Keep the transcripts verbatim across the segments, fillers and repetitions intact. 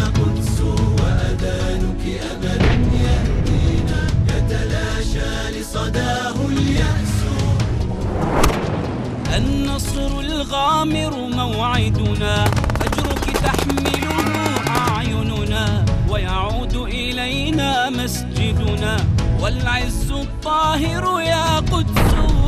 قدس وأذانك أمل يهدينا يتلاشى لصداه اليأس. النصر الغامر موعدنا فجرك تحمله أعيننا ويعود إلينا مسجدنا والعز الطاهر يا قدس.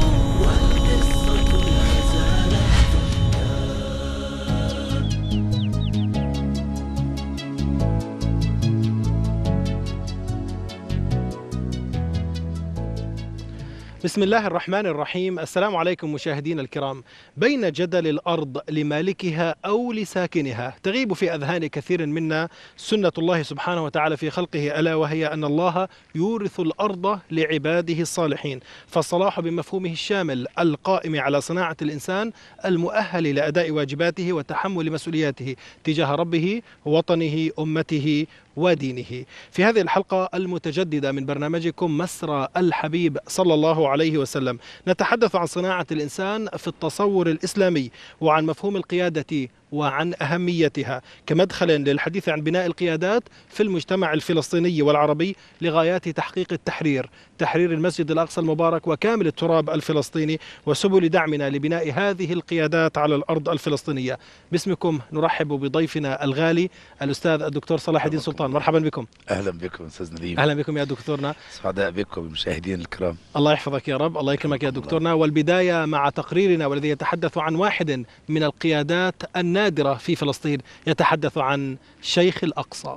بسم الله الرحمن الرحيم. السلام عليكم مشاهدينا الكرام. بين جدل الأرض لمالكها أو لساكنها تغيب في أذهان كثير منا سنة الله سبحانه وتعالى في خلقه، ألا وهي أن الله يورث الأرض لعباده الصالحين، فالصلاح بمفهومه الشامل القائم على صناعة الإنسان المؤهل لأداء واجباته وتحمل مسؤولياته تجاه ربه وطنه أمته ودينه. في هذه الحلقة المتجددة من برنامجكم مسرى الحبيب صلى الله عليه وسلم نتحدث عن صناعة الإنسان في التصور الإسلامي وعن مفهوم القيادة وعن أهميتها كمدخل للحديث عن بناء القيادات في المجتمع الفلسطيني والعربي لغايات تحقيق التحرير، تحرير المسجد الأقصى المبارك وكامل التراب الفلسطيني وسبل دعمنا لبناء هذه القيادات على الأرض الفلسطينية. باسمكم نرحب بضيفنا الغالي الأستاذ الدكتور صلاح الدين سلطان. مرحبا بكم. أهلا بكم أستاذ نديم. أهلا بكم يا دكتورنا. سعداء بكم المشاهدين الكرام. الله يحفظك يا رب. الله يكرمك يا دكتورنا. والبداية مع تقريرنا والذي يتحدث عن واحد من القيادات النادرة في فلسطين، يتحدث عن شيخ الأقصى.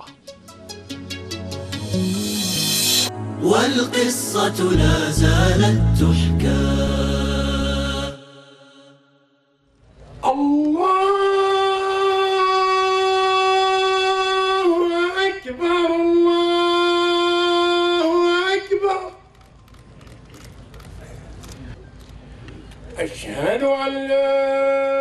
والقصة لا زالت تحكى. الله أكبر الله أكبر. أشهد أن لا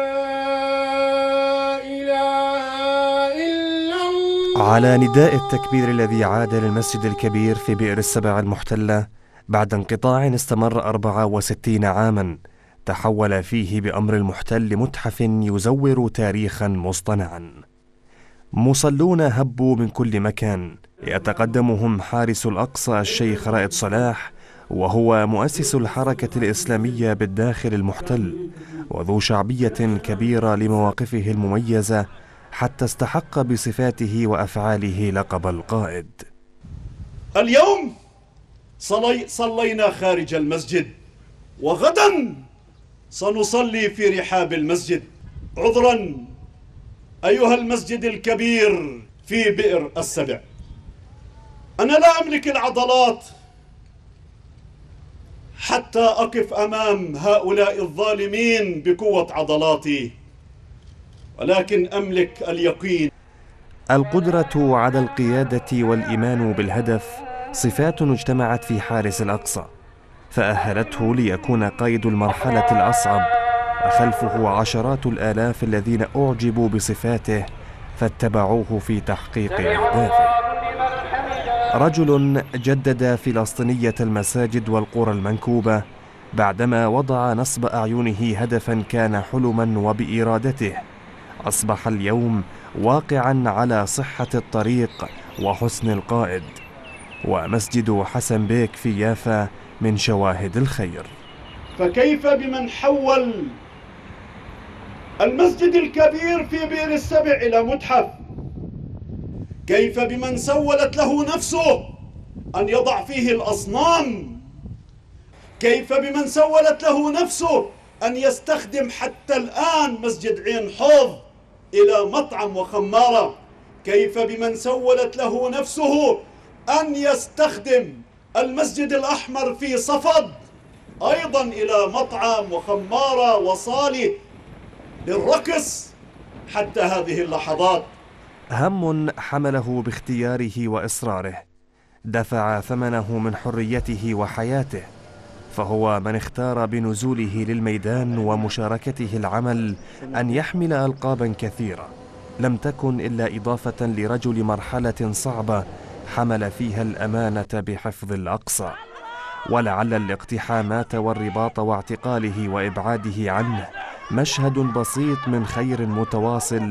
على نداء التكبير الذي عاد للمسجد الكبير في بئر السبع المحتلة بعد انقطاع استمر أربعة وستين عاما تحول فيه بأمر المحتل متحف يزور تاريخا مصطنعا. مصلون هبوا من كل مكان، يتقدمهم حارس الأقصى الشيخ رائد صلاح، وهو مؤسس الحركة الإسلامية بالداخل المحتل وذو شعبية كبيرة لمواقفه المميزة حتى استحق بصفاته وأفعاله لقب القائد. اليوم صلي صلينا خارج المسجد، وغدا سنصلي في رحاب المسجد. عذرا أيها المسجد الكبير في بئر السبع، أنا لا أملك العضلات حتى أقف أمام هؤلاء الظالمين بقوة عضلاتي، ولكن أملك اليقين. القدرة على القيادة والإيمان بالهدف صفات اجتمعت في حارس الأقصى فأهلته ليكون قائد المرحلة الأصعب، وخلفه عشرات الآلاف الذين أعجبوا بصفاته فاتبعوه في تحقيق أهدافه. رجل جدد فلسطينية المساجد والقرى المنكوبة بعدما وضع نصب أعينه هدفا كان حلما وبإرادته، أصبح اليوم واقعا على صحة الطريق وحسن القائد. ومسجد حسن بيك في يافا من شواهد الخير. فكيف بمن حول المسجد الكبير في بئر السبع إلى متحف؟ كيف بمن سولت له نفسه أن يضع فيه الأصنام؟ كيف بمن سولت له نفسه أن يستخدم حتى الآن مسجد عين حوض إلى مطعم وخمارة؟ كيف بمن سولت له نفسه أن يستخدم المسجد الأحمر في صفد أيضا إلى مطعم وخمارة وصالة للرقص حتى هذه اللحظات؟ هم حمله باختياره وإصراره دفع ثمنه من حريته وحياته، فهو من اختار بنزوله للميدان ومشاركته العمل أن يحمل ألقابا كثيرة لم تكن إلا إضافة لرجل مرحلة صعبة حمل فيها الأمانة بحفظ الأقصى. ولعل الاقتحامات والرباط واعتقاله وإبعاده عنه مشهد بسيط من خير متواصل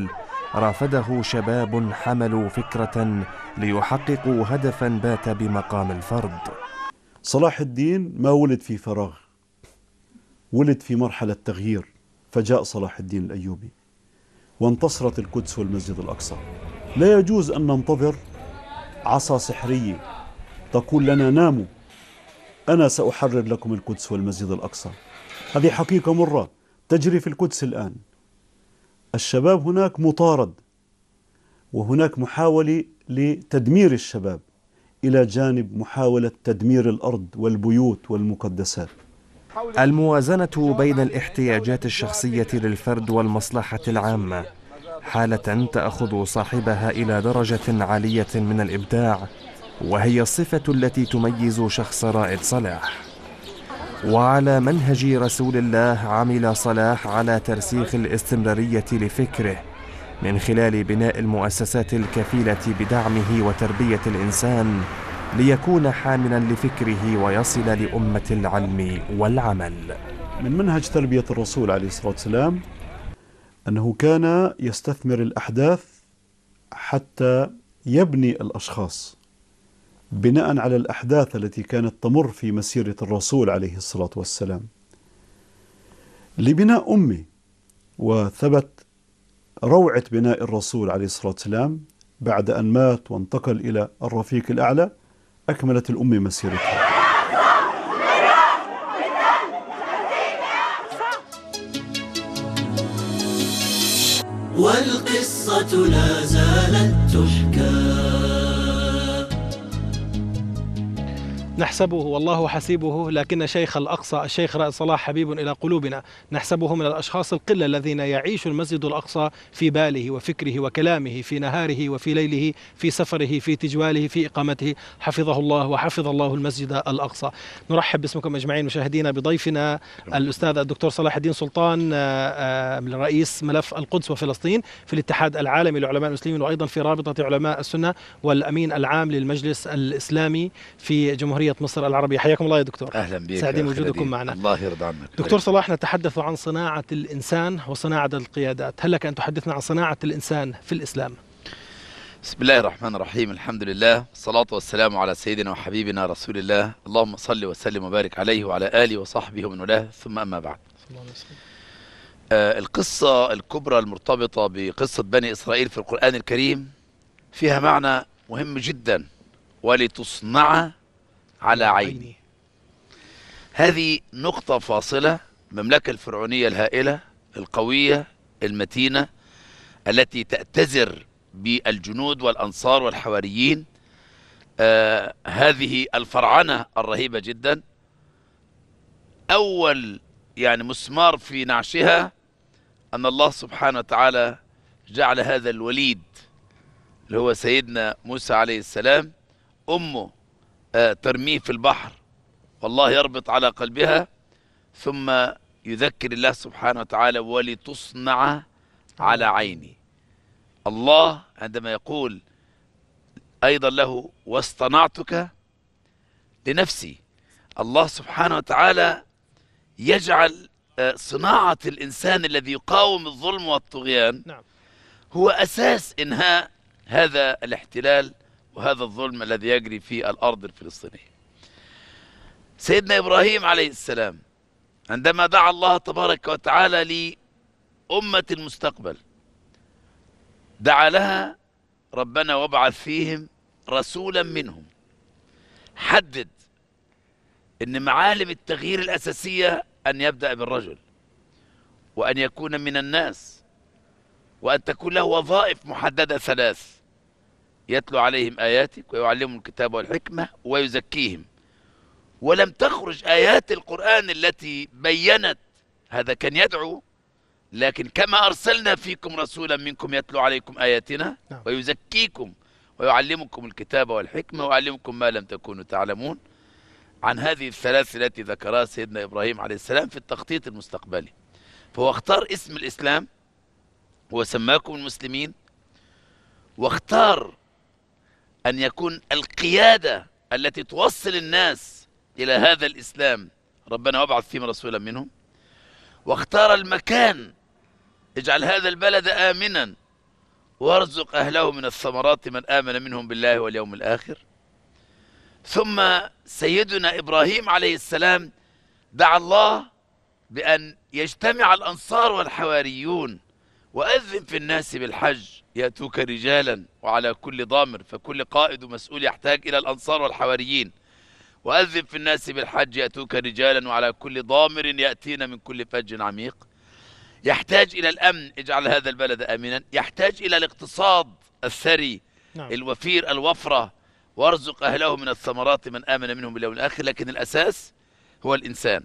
رافده شباب حملوا فكرة ليحققوا هدفا بات بمقام الفرد. صلاح الدين ما ولد في فراغ، ولد في مرحلة تغيير، فجاء صلاح الدين الأيوبي وانتصرت القدس والمسجد الأقصى. لا يجوز أن ننتظر عصا سحرية تقول لنا ناموا أنا سأحرر لكم القدس والمسجد الأقصى. هذه حقيقة مرة تجري في القدس الآن. الشباب هناك مطارد، وهناك محاولة لتدمير الشباب إلى جانب محاولة تدمير الأرض والبيوت والمقدسات. الموازنة بين الاحتياجات الشخصية للفرد والمصلحة العامة حالة تأخذ صاحبها إلى درجة عالية من الإبداع، وهي الصفة التي تميز شخص رائد صلاح. وعلى منهج رسول الله عمل صلاح على ترسيخ الاستمرارية لفكره من خلال بناء المؤسسات الكفيلة بدعمه وتربية الإنسان ليكون حاملا لفكره ويصل لأمة العلم والعمل. من منهج تربية الرسول عليه الصلاة والسلام أنه كان يستثمر الأحداث حتى يبني الأشخاص بناء على الأحداث التي كانت تمر في مسيرة الرسول عليه الصلاة والسلام لبناء أمة. وثبت روعة بناء الرسول عليه الصلاة والسلام بعد أن مات وانتقل إلى الرفيق الأعلى، أكملت الأمة مسيرتها. والقصة لا زالت تحكى. نحسبه والله حسيبه، لكن شيخ الأقصى الشيخ رائد صلاح حبيب إلى قلوبنا. نحسبه من الأشخاص القلة الذين يعيش المسجد الأقصى في باله وفكره وكلامه في نهاره وفي ليله، في سفره، في تجواله، في إقامته. حفظه الله وحفظ الله المسجد الأقصى. نرحب باسمكم أجمعين مشاهدينا بضيفنا الأستاذ الدكتور صلاح الدين سلطان، رئيس ملف القدس وفلسطين في الاتحاد العالمي لعلماء المسلمين، وأيضا في رابطة علماء السنة، والأمين العام للمجلس الإسلامي في جمهورية مصر العربية. حياكم الله يا دكتور. أهلا بك، سعيدين وجودكم معنا. الله يرضى عنك دكتور صلاح، نتحدث عن صناعة الإنسان وصناعة القيادات. هل لك أن تحدثنا عن صناعة الإنسان في الإسلام؟ بسم الله الرحمن الرحيم، الحمد لله والصلاة والسلام على سيدنا وحبيبنا رسول الله، اللهم صل وسلم وبارك عليه وعلى آله وصحبه ومن والاه، ثم أما بعد. آه القصة الكبرى المرتبطة بقصة بني إسرائيل في القرآن الكريم فيها معنى مهم جدا، ولتصنع على عيني. هذه نقطة فاصلة. المملكة الفرعونية الهائلة القوية المتينة التي تأتزر بالجنود والأنصار والحواريين، آه هذه الفرعنة الرهيبة جدا، أول يعني مسمار في نعشها أن الله سبحانه وتعالى جعل هذا الوليد اللي هو سيدنا موسى عليه السلام أمه آه ترميه في البحر، والله يربط على قلبها، ثم يذكر الله سبحانه وتعالى ولتصنع على عيني. الله عندما يقول أيضا له واصطنعتك لنفسي، الله سبحانه وتعالى يجعل صناعة الإنسان الذي يقاوم الظلم والطغيان هو أساس إنهاء هذا الاحتلال وهذا الظلم الذي يجري في الأرض الفلسطينية. سيدنا إبراهيم عليه السلام عندما دعا الله تبارك وتعالى لأمة المستقبل دعا لها ربنا وابعث فيهم رسولا منهم. حدد إن معالم التغيير الأساسية أن يبدأ بالرجل، وأن يكون من الناس، وأن تكون له وظائف محددة ثلاث: يتلو عليهم آياتك ويعلمهم الكتاب والحكمة ويزكيهم. ولم تخرج آيات القرآن التي بيّنت هذا، كان يدعو، لكن كما أرسلنا فيكم رسولا منكم يتلو عليكم آياتنا ويزكيكم ويعلمكم الكتاب والحكمة ويعلمكم ما لم تكونوا تعلمون. عن هذه الثلاث التي ذكرها سيدنا إبراهيم عليه السلام في التخطيط المستقبلي. فهو اختار اسم الإسلام وسماكم المسلمين، واختار أن يكون القيادة التي توصل الناس إلى هذا الإسلام ربنا وابعث فيهم رسولا منهم، واختار المكان اجعل هذا البلد آمنا وارزق أهله من الثمرات من آمن منهم بالله واليوم الآخر. ثم سيدنا إبراهيم عليه السلام دعا الله بأن يجتمع الأنصار والحواريون، وأذن في الناس بالحج يأتوك رجالا وعلى كل ضامر، فكل قائد ومسؤول يحتاج إلى الأنصار والحواريين. وأذن في الناس بالحج يأتوك رجالا وعلى كل ضامر يأتين من كل فج عميق. يحتاج إلى الأمن، اجعل هذا البلد آمنا. يحتاج إلى الاقتصاد الثري نعم. الوفير الوفرة، وارزق أهله من الثمرات من آمن منهم باليوم الآخر. لكن الأساس هو الإنسان.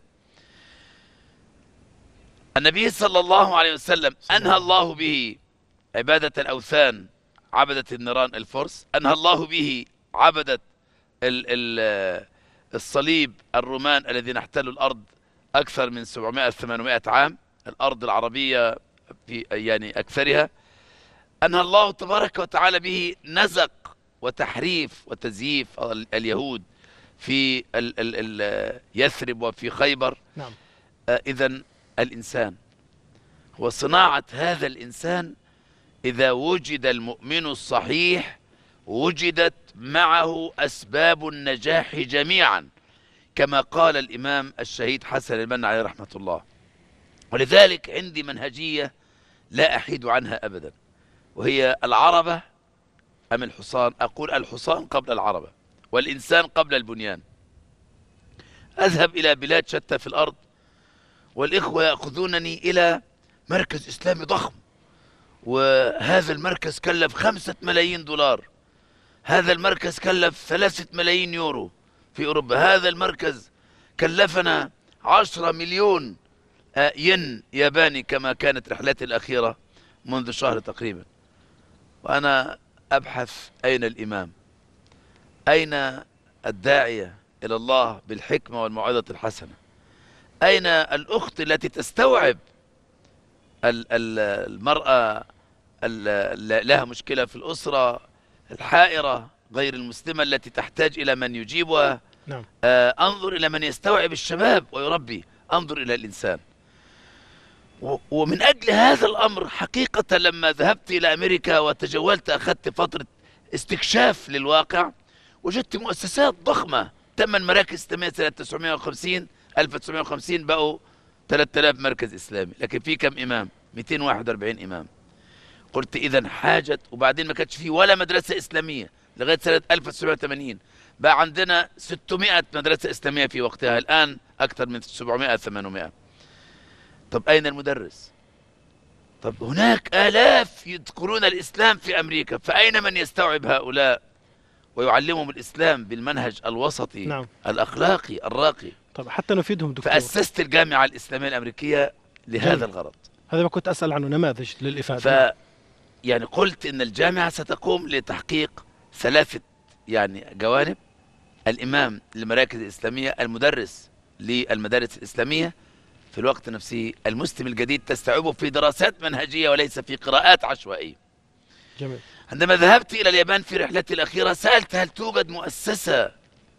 النبي صلى الله عليه وسلم أنهى الله به عبادة الأوثان، عبدة النيران الفرس، أنهى الله به عبدة ال ال الصليب الرومان الذين احتلوا الأرض أكثر من سبعمائة ثمانمائة عام، الأرض العربية في يعني أكثرها. أنهى الله تبارك وتعالى به نزق وتحريف وتزييف اليهود في ال ال ال يثرب وفي خيبر. نعم. آه إذن الإنسان وصناعة هذا الإنسان، إذا وجد المؤمن الصحيح وجدت معه أسباب النجاح جميعا، كما قال الإمام الشهيد حسن البنا عليه رحمة الله. ولذلك عندي منهجية لا أحيد عنها أبدا، وهي العربة أم الحصان؟ أقول الحصان قبل العربة، والإنسان قبل البنيان. أذهب إلى بلاد شتى في الأرض والإخوة يأخذونني إلى مركز إسلامي ضخم، وهذا المركز كلف خمسة ملايين دولار، هذا المركز كلف ثلاثة ملايين يورو في أوروبا، هذا المركز كلفنا عشرة مليون ين ياباني كما كانت رحلتي الأخيرة منذ شهر تقريبا. وأنا أبحث أين الإمام، أين الداعية إلى الله بالحكمة والموعظة الحسنة، أين الأخت التي تستوعب المرأة لها مشكلة في الأسرة، الحائرة غير المسلمة التي تحتاج إلى من يجيبها. نعم. آه أنظر إلى من يستوعب الشباب ويربي، أنظر إلى الإنسان. ومن أجل هذا الأمر حقيقة لما ذهبت إلى أمريكا وتجولت أخذت فترة استكشاف للواقع، وجدت مؤسسات ضخمة، ثمان مراكز إسلامية سنة تسعمائة وخمسين ألف وتسعمائة وخمسين بقوا ثلاثة آلاف مركز إسلامي، لكن في كم إمام؟ مئتين وواحد وأربعين إمام. قلت إذا حاجة، وبعدين ما كانش في ولا مدرسة إسلامية لغاية سنة ألف وتسعمائة وثمانين، بقى عندنا ستمائة مدرسة إسلامية في وقتها، الآن أكثر من سبعمائة ثمانمائة. طب أين المدرس؟ طب هناك آلاف يذكرون الإسلام في أمريكا، فأين من يستوعب هؤلاء ويعلمهم الإسلام بالمنهج الوسطي؟ نعم. الأخلاقي الراقي. طب حتى نفيدهم دكتور. فأسست الجامعة الإسلامية الأمريكية لهذا جميل. الغرض. هذا ما كنت أسأل عنه، نماذج للإفادة. ف يعني قلت إن الجامعة ستقوم لتحقيق ثلاثة يعني جوانب: الإمام للمراكز الإسلامية، المدرس للمدارس الإسلامية، في الوقت نفسه المسلم الجديد تستوعبه في دراسات منهجية وليس في قراءات عشوائية. جميل. عندما ذهبت إلى اليابان في رحلتي الأخيرة سألت هل توجد مؤسسة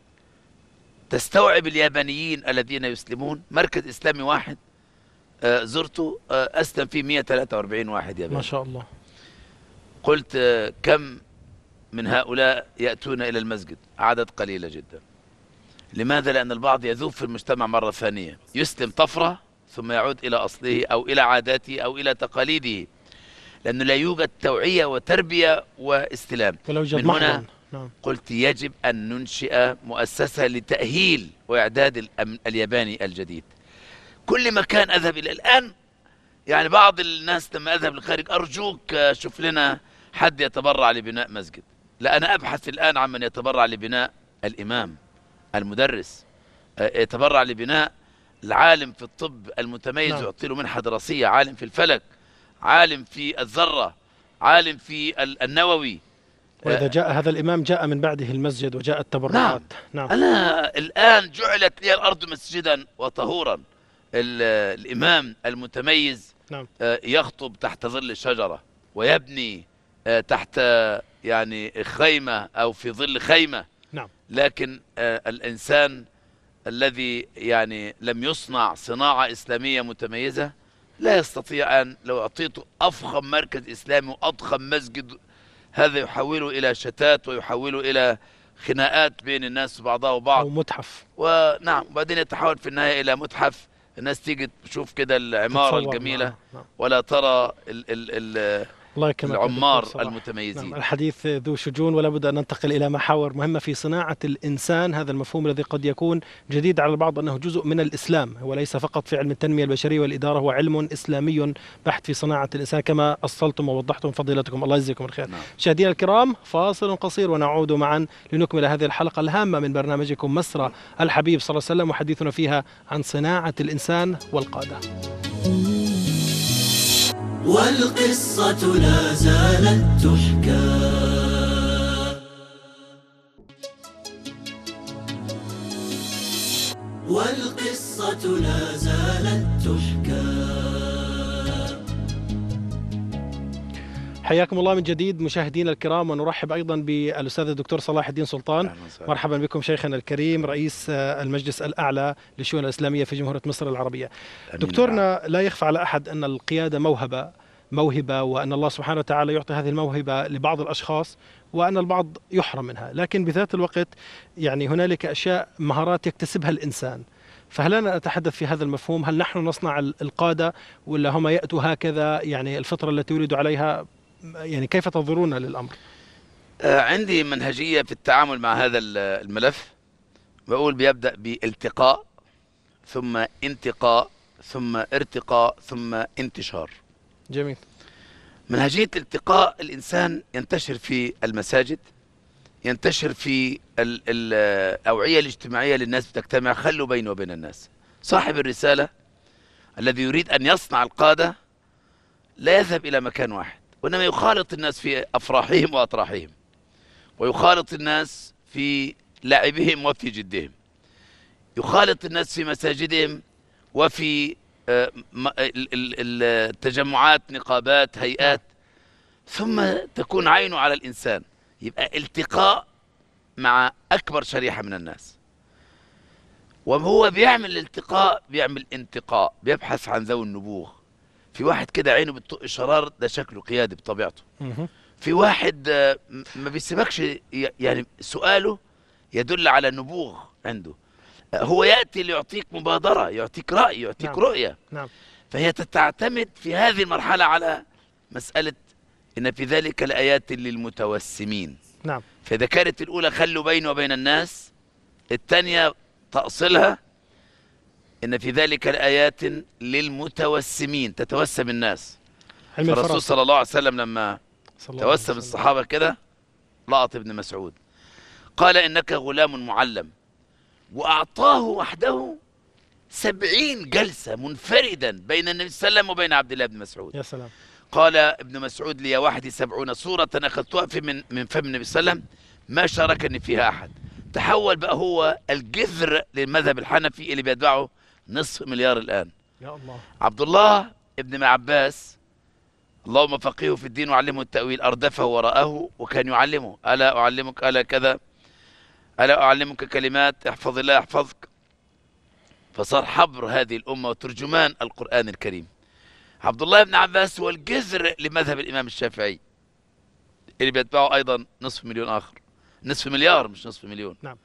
تستوعب اليابانيين الذين يسلمون؟ مركز إسلامي واحد آه زرته آه أسلم فيه مئة وثلاثة وأربعين واحد ياباني. ما شاء الله. قلت آه كم من هؤلاء يأتون إلى المسجد؟ عدد قليلة جدا. لماذا؟ لأن البعض يذوب في المجتمع مرة ثانية، يسلم طفرة ثم يعود إلى أصله أو إلى عاداته أو إلى تقاليده، لأنه لا يوجد توعية وتربية واستلام. من هنا نعم. قلت يجب أن ننشئ مؤسسة لتأهيل وإعداد الياباني الجديد. كل مكان أذهب إلى الآن يعني بعض الناس لما أذهب للخارج أرجوك شوف لنا حد يتبرع لبناء مسجد. لا، أنا أبحث الآن عن من يتبرع لبناء الإمام، المدرس، يتبرع لبناء العالم في الطب المتميز، نعم. يعطي له منحة دراسية، عالم في الفلك، عالم في الذرة، عالم في النووي. وإذا جاء هذا الإمام جاء من بعده المسجد وجاء التبرعات. نعم. نعم. أنا الآن جعلت لي الأرض مسجدا وطهورا. الإمام المتميز نعم. يخطب تحت ظل الشجرة ويبني تحت يعني خيمة أو في ظل خيمة. نعم. لكن الإنسان الذي يعني لم يصنع صناعة إسلامية متميزة لا يستطيع أن لو أعطيته أفخم مركز إسلامي وأضخم مسجد هذا يحوله إلى شتات ويحوله إلى خناقات بين الناس بعضها وبعض، أو متحف. ونعم، وبعدين يتحول في النهاية إلى متحف، الناس تيجي تشوف كده العمارة الجميلة نعم. ولا ترى ال ال ال الله يكرمك العمار دكتور صلاح. المتميزين. نعم، الحديث ذو شجون، ولا بد أن ننتقل إلى محاور مهمة في صناعة الإنسان. هذا المفهوم الذي قد يكون جديد على البعض، أنه جزء من الإسلام، هو ليس فقط في علم التنمية البشرية والإدارة، هو علم إسلامي بحت في صناعة الإنسان كما أصلتم ووضحتم فضيلتكم، الله يجزيكم الخير. نعم. مشاهدينا الكرام، فاصل قصير ونعود معا لنكمل هذه الحلقة الهامة من برنامجكم مسرى الحبيب صلى الله عليه وسلم، وحديثنا فيها عن صناعة الإنسان والقادة. والقصة لا زالت تحكى، والقصة لا زالت تحكى. حياكم الله من جديد مشاهدينا الكرام، ونرحب أيضا بالأستاذ الدكتور صلاح الدين سلطان. مرحبا بكم شيخنا الكريم، رئيس المجلس الأعلى للشؤون الإسلامية في جمهورية مصر العربية. دكتورنا، لا يخفى على أحد أن القيادة موهبة موهبة وأن الله سبحانه وتعالى يعطي هذه الموهبة لبعض الأشخاص وأن البعض يحرم منها، لكن بذات الوقت يعني هنالك أشياء مهارات يكتسبها الإنسان. فهل أنا أتحدث في هذا المفهوم؟ هل نحن نصنع القادة ولا هم يأتوا هكذا، يعني الفطرة التي يولد عليها؟ يعني كيف تنظرون للأمر؟ آه عندي منهجية في التعامل مع هذا الملف، بقول بيبدأ بالتقاء ثم انتقاء ثم ارتقاء ثم انتشار. جميل. منهجية التقاء، الإنسان ينتشر في المساجد، ينتشر في الأوعية الاجتماعية للناس بتجتمع، خلوا بينه وبين الناس. صاحب الرسالة الذي يريد أن يصنع القادة لا يذهب إلى مكان واحد، وإنما يخالط الناس في أفراحهم وأطراحهم، ويخالط الناس في لعبهم وفي جدهم، يخالط الناس في مساجدهم وفي التجمعات، نقابات، هيئات، ثم تكون عينه على الإنسان. يبقى التقاء مع أكبر شريحة من الناس، وهو بيعمل الالتقاء بيعمل انتقاء، بيبحث عن ذوي النبوغ. في واحد كده عينه بتطق شرار، ده شكله قيادي بطبيعته. في واحد ما بيسيبكش، يعني سؤاله يدل على النبوغ عنده، هو يأتي ليعطيك مبادرة، يعطيك رأي، يعطيك نعم. رؤية. نعم. فهي تعتمد في هذه المرحلة على مسألة إن في ذلك لآيات للمتوسمين. نعم. فإذا كانت الأولى خلوا بيني وبين الناس، الثانية تأصلها إن في ذلك لآيات للمتوسمين، تتوسم الناس. الرسول صلى الله عليه وسلم لما توسم الصحابة كده لقط ابن مسعود، قال إنك غلام معلم، وأعطاه وحده سبعين جلسة منفردا بين النبي صلى الله عليه وسلم وبين عبد الله بن مسعود. يا سلام. قال ابن مسعود لي وحدي سبعون سورة أخذتها في من من فم النبي صلى الله عليه وسلم ما شاركني فيها أحد. تحول بقى هو الجذر للمذهب الحنفي اللي بيتبعه نصف مليار الآن. يا الله. عبد الله ابن عباس، اللهم فقهه في الدين وعلمه التأويل، أردفه وراءه وكان يعلمه، ألا أعلمك ألا كذا، ألا أعلمك كلمات احفظ الله يحفظك. فصار حبر هذه الأمة وترجمان القرآن الكريم. عبد الله بن عباس هو الجذر لمذهب الإمام الشافعي اللي بيتبعه أيضا نصف مليون آخر، نصف مليار مش نصف مليون. نعم.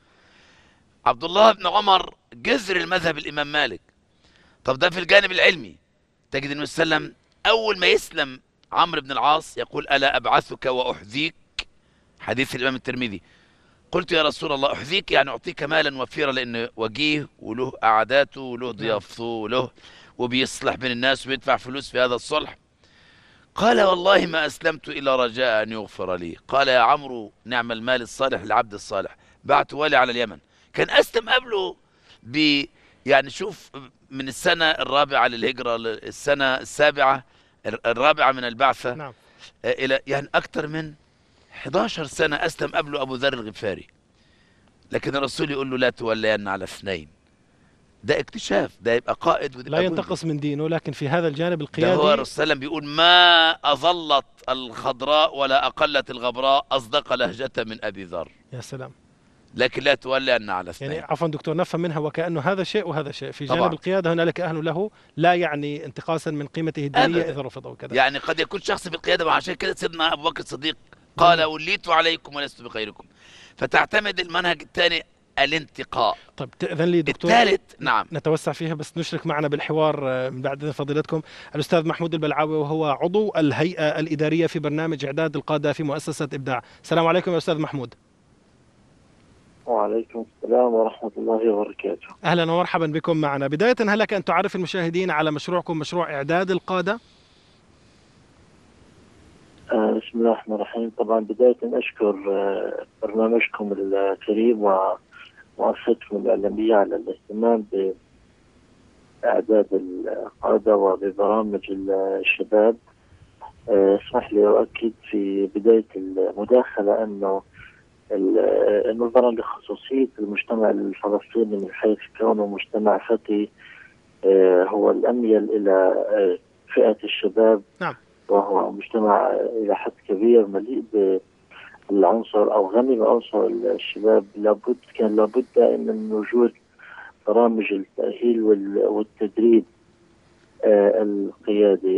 عبد الله بن عمر جذر المذهب الإمام مالك. طب ده في الجانب العلمي، تجد النبي صلى الله عليه وسلم أول ما يسلم عمرو بن العاص يقول ألا أبعثك وأحذيك، حديث الإمام الترمذي. قلت يا رسول الله أحذيك يعني أعطيك مالا وفيرا، لأنه وجيه وله قعداته وله ضيافته وله وبيصلح بين الناس وبيدفع فلوس في هذا الصلح. قال والله ما أسلمت إلا رجاء أن يغفر لي. قال يا عمرو نعم المال الصالح للعبد الصالح، بعت والي على اليمن، كان أسلم قبله ب يعني شوف من السنة الرابعة للهجرة السنة السابعة الرابعة من البعثة. نعم. إلى يعني أكثر من إحدى عشرة سنة أسلم قبله أبو ذر الغفاري، لكن الرسول يقول له لا تولين على اثنين. ده اكتشاف، ده يبقى قائد وده لا ينتقص من دينه، لكن في هذا الجانب القيادي هو الرسول صلى الله عليه وسلم بيقول ما أظلت الخضراء ولا أقلت الغبراء أصدق لهجة من أبي ذر. يا سلام. لكن لا تولي أن على اثنين. يعني عفوا دكتور، نفهم منها وكأنه هذا شيء وهذا شيء، في جانب طبعا. القيادة هنالك أهل له، لا يعني انتقاصا من قيمته الدينية إذا رفض وكذا. يعني قد يكون شخص في القيادة، وعشان كده سيدنا أبو بكر الصديق قال وليت عليكم ولست بخيركم. فتعتمد المنهج الثاني الانتقاء. طيب تأذن لي دكتور الثالث نعم نتوسع فيها، بس نشرك معنا بالحوار من بعد إذن فضيلتكم الأستاذ محمود البلعاوي، وهو عضو الهيئة الإدارية في برنامج إعداد القادة في مؤسسة إبداع. السلام عليكم يا أستاذ محمود. وعليكم السلام ورحمة الله وبركاته. أهلا ومرحبا بكم معنا. بداية هل لك أن تعرف المشاهدين على مشروعكم، مشروع إعداد القادة؟ آه بسم الله الرحمن الرحيم. طبعا بداية أشكر آه برنامجكم الكريم ومؤسستكم الإعلامية على الاهتمام بإعداد القادة وببرامج الشباب. آه اسمح لي أؤكد في بداية المداخلة أنه نظرا لخصوصية المجتمع الفلسطيني من حيث كونه مجتمع فتي هو الأميل إلى فئة الشباب. نعم. وهو مجتمع إلى حد كبير مليء بالعنصر أو غني بعنصر الشباب. لابد كان لابد دائما من وجود برامج التأهيل والتدريب القيادي.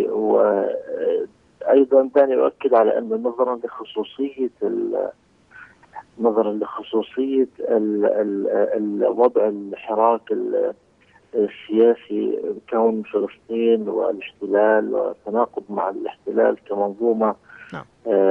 وأيضا ثاني أؤكد على أن نظرا لخصوصية نظرا لخصوصية الوضع الحراك السياسي كون فلسطين والاحتلال والتناقض مع الاحتلال كمنظومة نعم.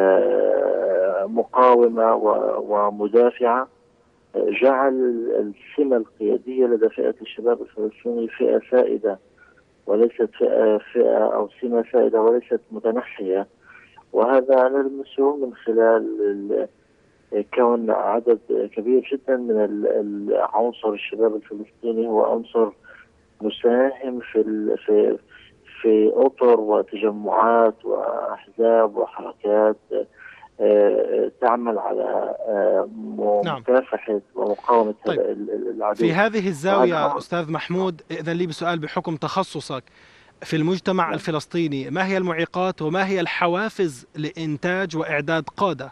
مقاومة ومدافعة، جعل السمة القيادية لدى فئة الشباب الفلسطيني فئة سائدة وليست فئة, فئة أو سمة سائدة وليست متنحية. وهذا نلمسه من خلال كون عدد كبير جدا من عنصر الشباب الفلسطيني هو عنصر مساهم في في في اطر وتجمعات واحزاب وحركات تعمل على مكافحه ومقاومه طيب. هذا العدو. في هذه الزاويه استاذ محمود، اذن لي بسؤال بحكم تخصصك في المجتمع م. الفلسطيني، ما هي المعيقات وما هي الحوافز لإنتاج وإعداد قادة؟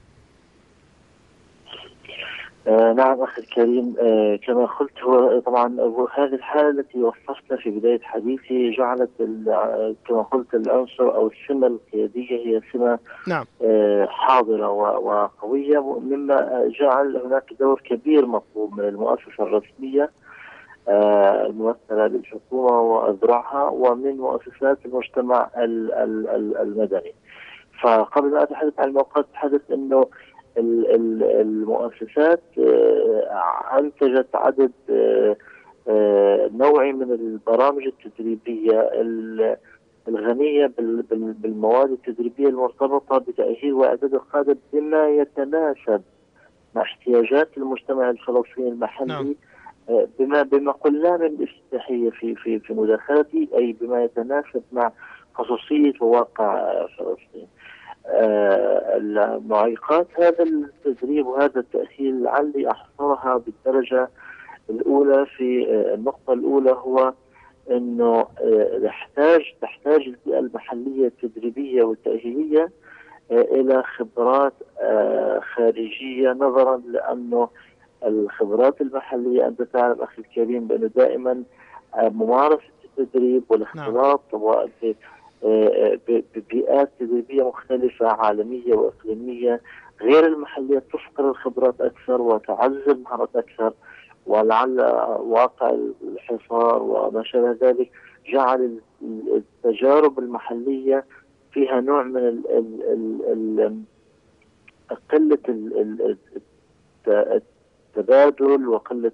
آه نعم أخي الكريم، آه كما قلت هو طبعا هذه الحالة التي وصفتها في بداية حديثي جعلت كما قلت العنصر أو السمة القيادية هي سمة نعم. آه حاضرة وقوية، مما جعل هناك دور كبير مطلوب من المؤسسة الرسمية آه الممثلة للحكومة وأذرعها ومن مؤسسات المجتمع المدني. فقبل ما أتحدث عن الموقعات أتحدث أنه المؤسسات أنتجت عدد نوعي من البرامج التدريبية الغنية بالمواد التدريبية المرتبطة بتأهيل وإعداد القادة بما يتناسب مع احتياجات المجتمع الفلسطيني المحلي. نعم. بما بما قلنا من الافتتاحية في في في مداخلتي، أي بما يتناسب مع خصوصية وواقع فلسطين. آه المعيقات هذا التدريب وهذا التأهيل لعلي أحصرها بالدرجة الأولى. في آه النقطة الأولى هو أنه آه تحتاج تحتاج البيئة المحلية التدريبية والتأهيلية آه إلى خبرات آه خارجية، نظرا لأنه الخبرات المحلية أنت تعلم أخي الكريم بأنه دائما آه ممارسة التدريب والاختلاط نعم. ببيئات تدريبية مختلفة عالمية وإقليمية غير المحلية تفقر الخبرات أكثر وتعزز المهارات أكثر. ولعل واقع الحصار وما شابه ذلك جعل التجارب المحلية فيها نوع من ال ال ال قلة التبادل وقلة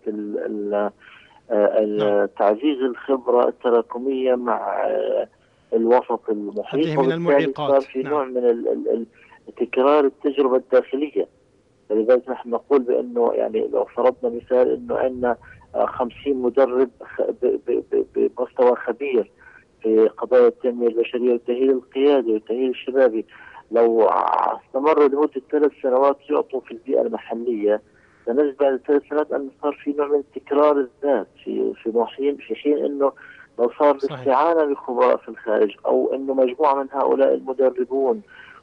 تعزيز الخبرة التراكمية مع الوسط المحيط، وبالتالي صار في نوع من ال تكرار التجربة الداخلية. لذلك نحن نقول بأنه يعني لو فرضنا مثال أنه عندنا خمسين مدرب بمستوى خبير في قضايا التنمية البشرية والتأهيل القيادي والتأهيل الشبابي، لو استمر لمدة ثلاث سنوات يعطوا في البيئة المحلية، سنجد بعد ثلاث سنوات أن صار في نوع من تكرار الذات في في حين في حين أنه لو صار الاستعانة بخبراء في الخارج أو أنه مجموعة من هؤلاء المدربون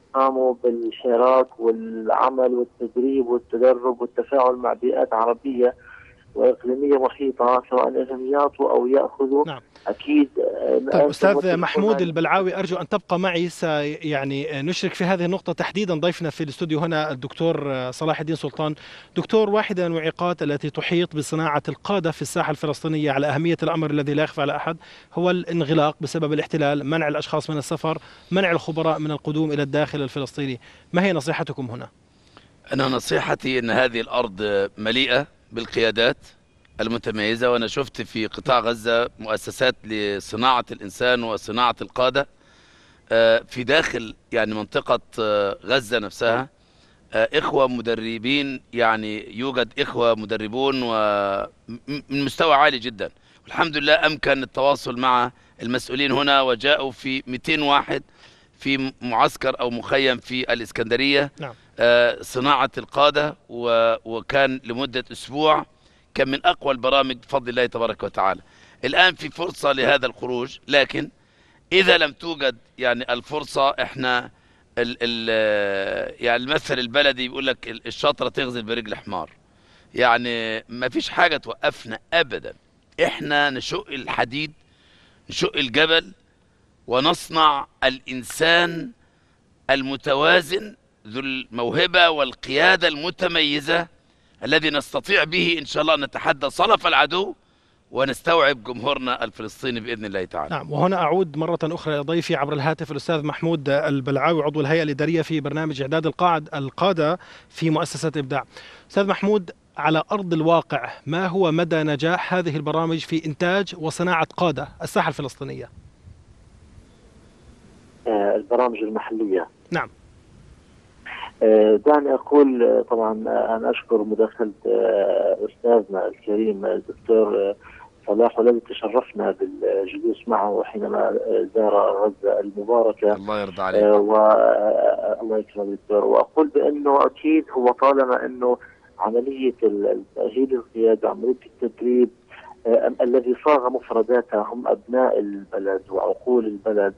قاموا بالحراك والعمل والتدريب والتدرب والتفاعل مع بيئات عربية وإقليمية محيطة، سواء أنهم يعطوا أو يأخذوا. نعم. أكيد. طيب أستاذ محمود البلعاوي، أرجو أن تبقى معي، يعني نشرك في هذه النقطة تحديدا ضيفنا في الاستوديو هنا الدكتور صلاح الدين سلطان. دكتور، واحدة من المعيقات التي تحيط بصناعة القادة في الساحة الفلسطينية على أهمية الأمر الذي لا يخفى على أحد هو الانغلاق بسبب الاحتلال، منع الأشخاص من السفر، منع الخبراء من القدوم إلى الداخل الفلسطيني. ما هي نصيحتكم هنا؟ أنا نصيحتي أن هذه الأرض مليئة بالقيادات المتميزة، وأنا شفت في قطاع غزة مؤسسات لصناعة الإنسان وصناعة القادة في داخل يعني منطقة غزة نفسها. إخوة مدربين، يعني يوجد إخوة مدربون ومن مستوى عالي جدا، والحمد لله أمكن التواصل مع المسؤولين هنا، وجاءوا في مئتين واحد في معسكر أو مخيم في الإسكندرية. نعم. صناعة القادة، وكان لمدة أسبوع، كان من أقوى البرامج بفضل الله تبارك وتعالى. الآن في فرصة لهذا الخروج، لكن إذا لم توجد يعني الفرصة، إحنا ال ال يعني المثل البلدي بيقول لك الشاطرة تغزل برجل حمار، يعني ما فيش حاجة توقفنا أبدا. إحنا نشق الحديد، نشق الجبل، ونصنع الإنسان المتوازن ذو الموهبة والقيادة المتميزة الذي نستطيع به إن شاء الله أن نتحدى صلف العدو ونستوعب جمهورنا الفلسطيني بإذن الله تعالى. نعم. وهنا أعود مرة أخرى إلى ضيفي عبر الهاتف الأستاذ محمود البلعاوي، عضو الهيئة الإدارية في برنامج إعداد القاعد القادة في مؤسسة إبداع. أستاذ محمود، على أرض الواقع ما هو مدى نجاح هذه البرامج في إنتاج وصناعة قادة الساحة الفلسطينية؟ البرامج المحلية. نعم. دعني أقول طبعا أنا أشكر مداخلة أستاذنا الكريم الدكتور صلاح، والذي تشرفنا بالجلوس معه حينما زار غزة المباركة. الله يرضى عليك. والله يكرمك دكتور. وأقول بأنه أكيد هو طالما أنه عملية تأهيل القيادة، عملية التدريب الذي صاغ مفرداتها هم أبناء البلد وعقول البلد،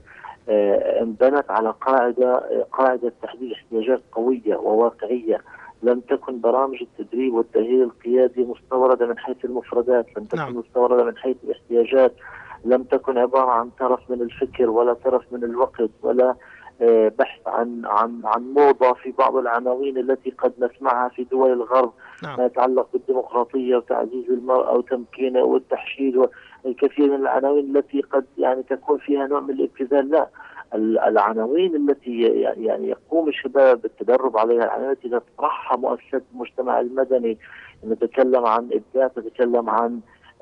انبنت على قاعدة قاعدة تحديد احتياجات قوية وواقعية. لم تكن برامج التدريب والتأهيل القيادي مستوردة من حيث المفردات، لم تكن نعم. مستوردة من حيث الاحتياجات، لم تكن عبارة عن طرف من الفكر ولا طرف من الوقت ولا بحث عن عن عن موضة في بعض العناوين التي قد نسمعها في دول الغرب نعم. ما يتعلق بالديمقراطية وتعزيز المرأة وتمكينه والتحشيد والكثير من العناوين التي قد يعني تكون فيها نوع من الابتذال. لا، العناوين التي يعني يقوم الشباب بالتدرب عليها، العناوين التي تطرحها مؤسسات المجتمع المدني، نتكلم عن إبداع، نتكلم عن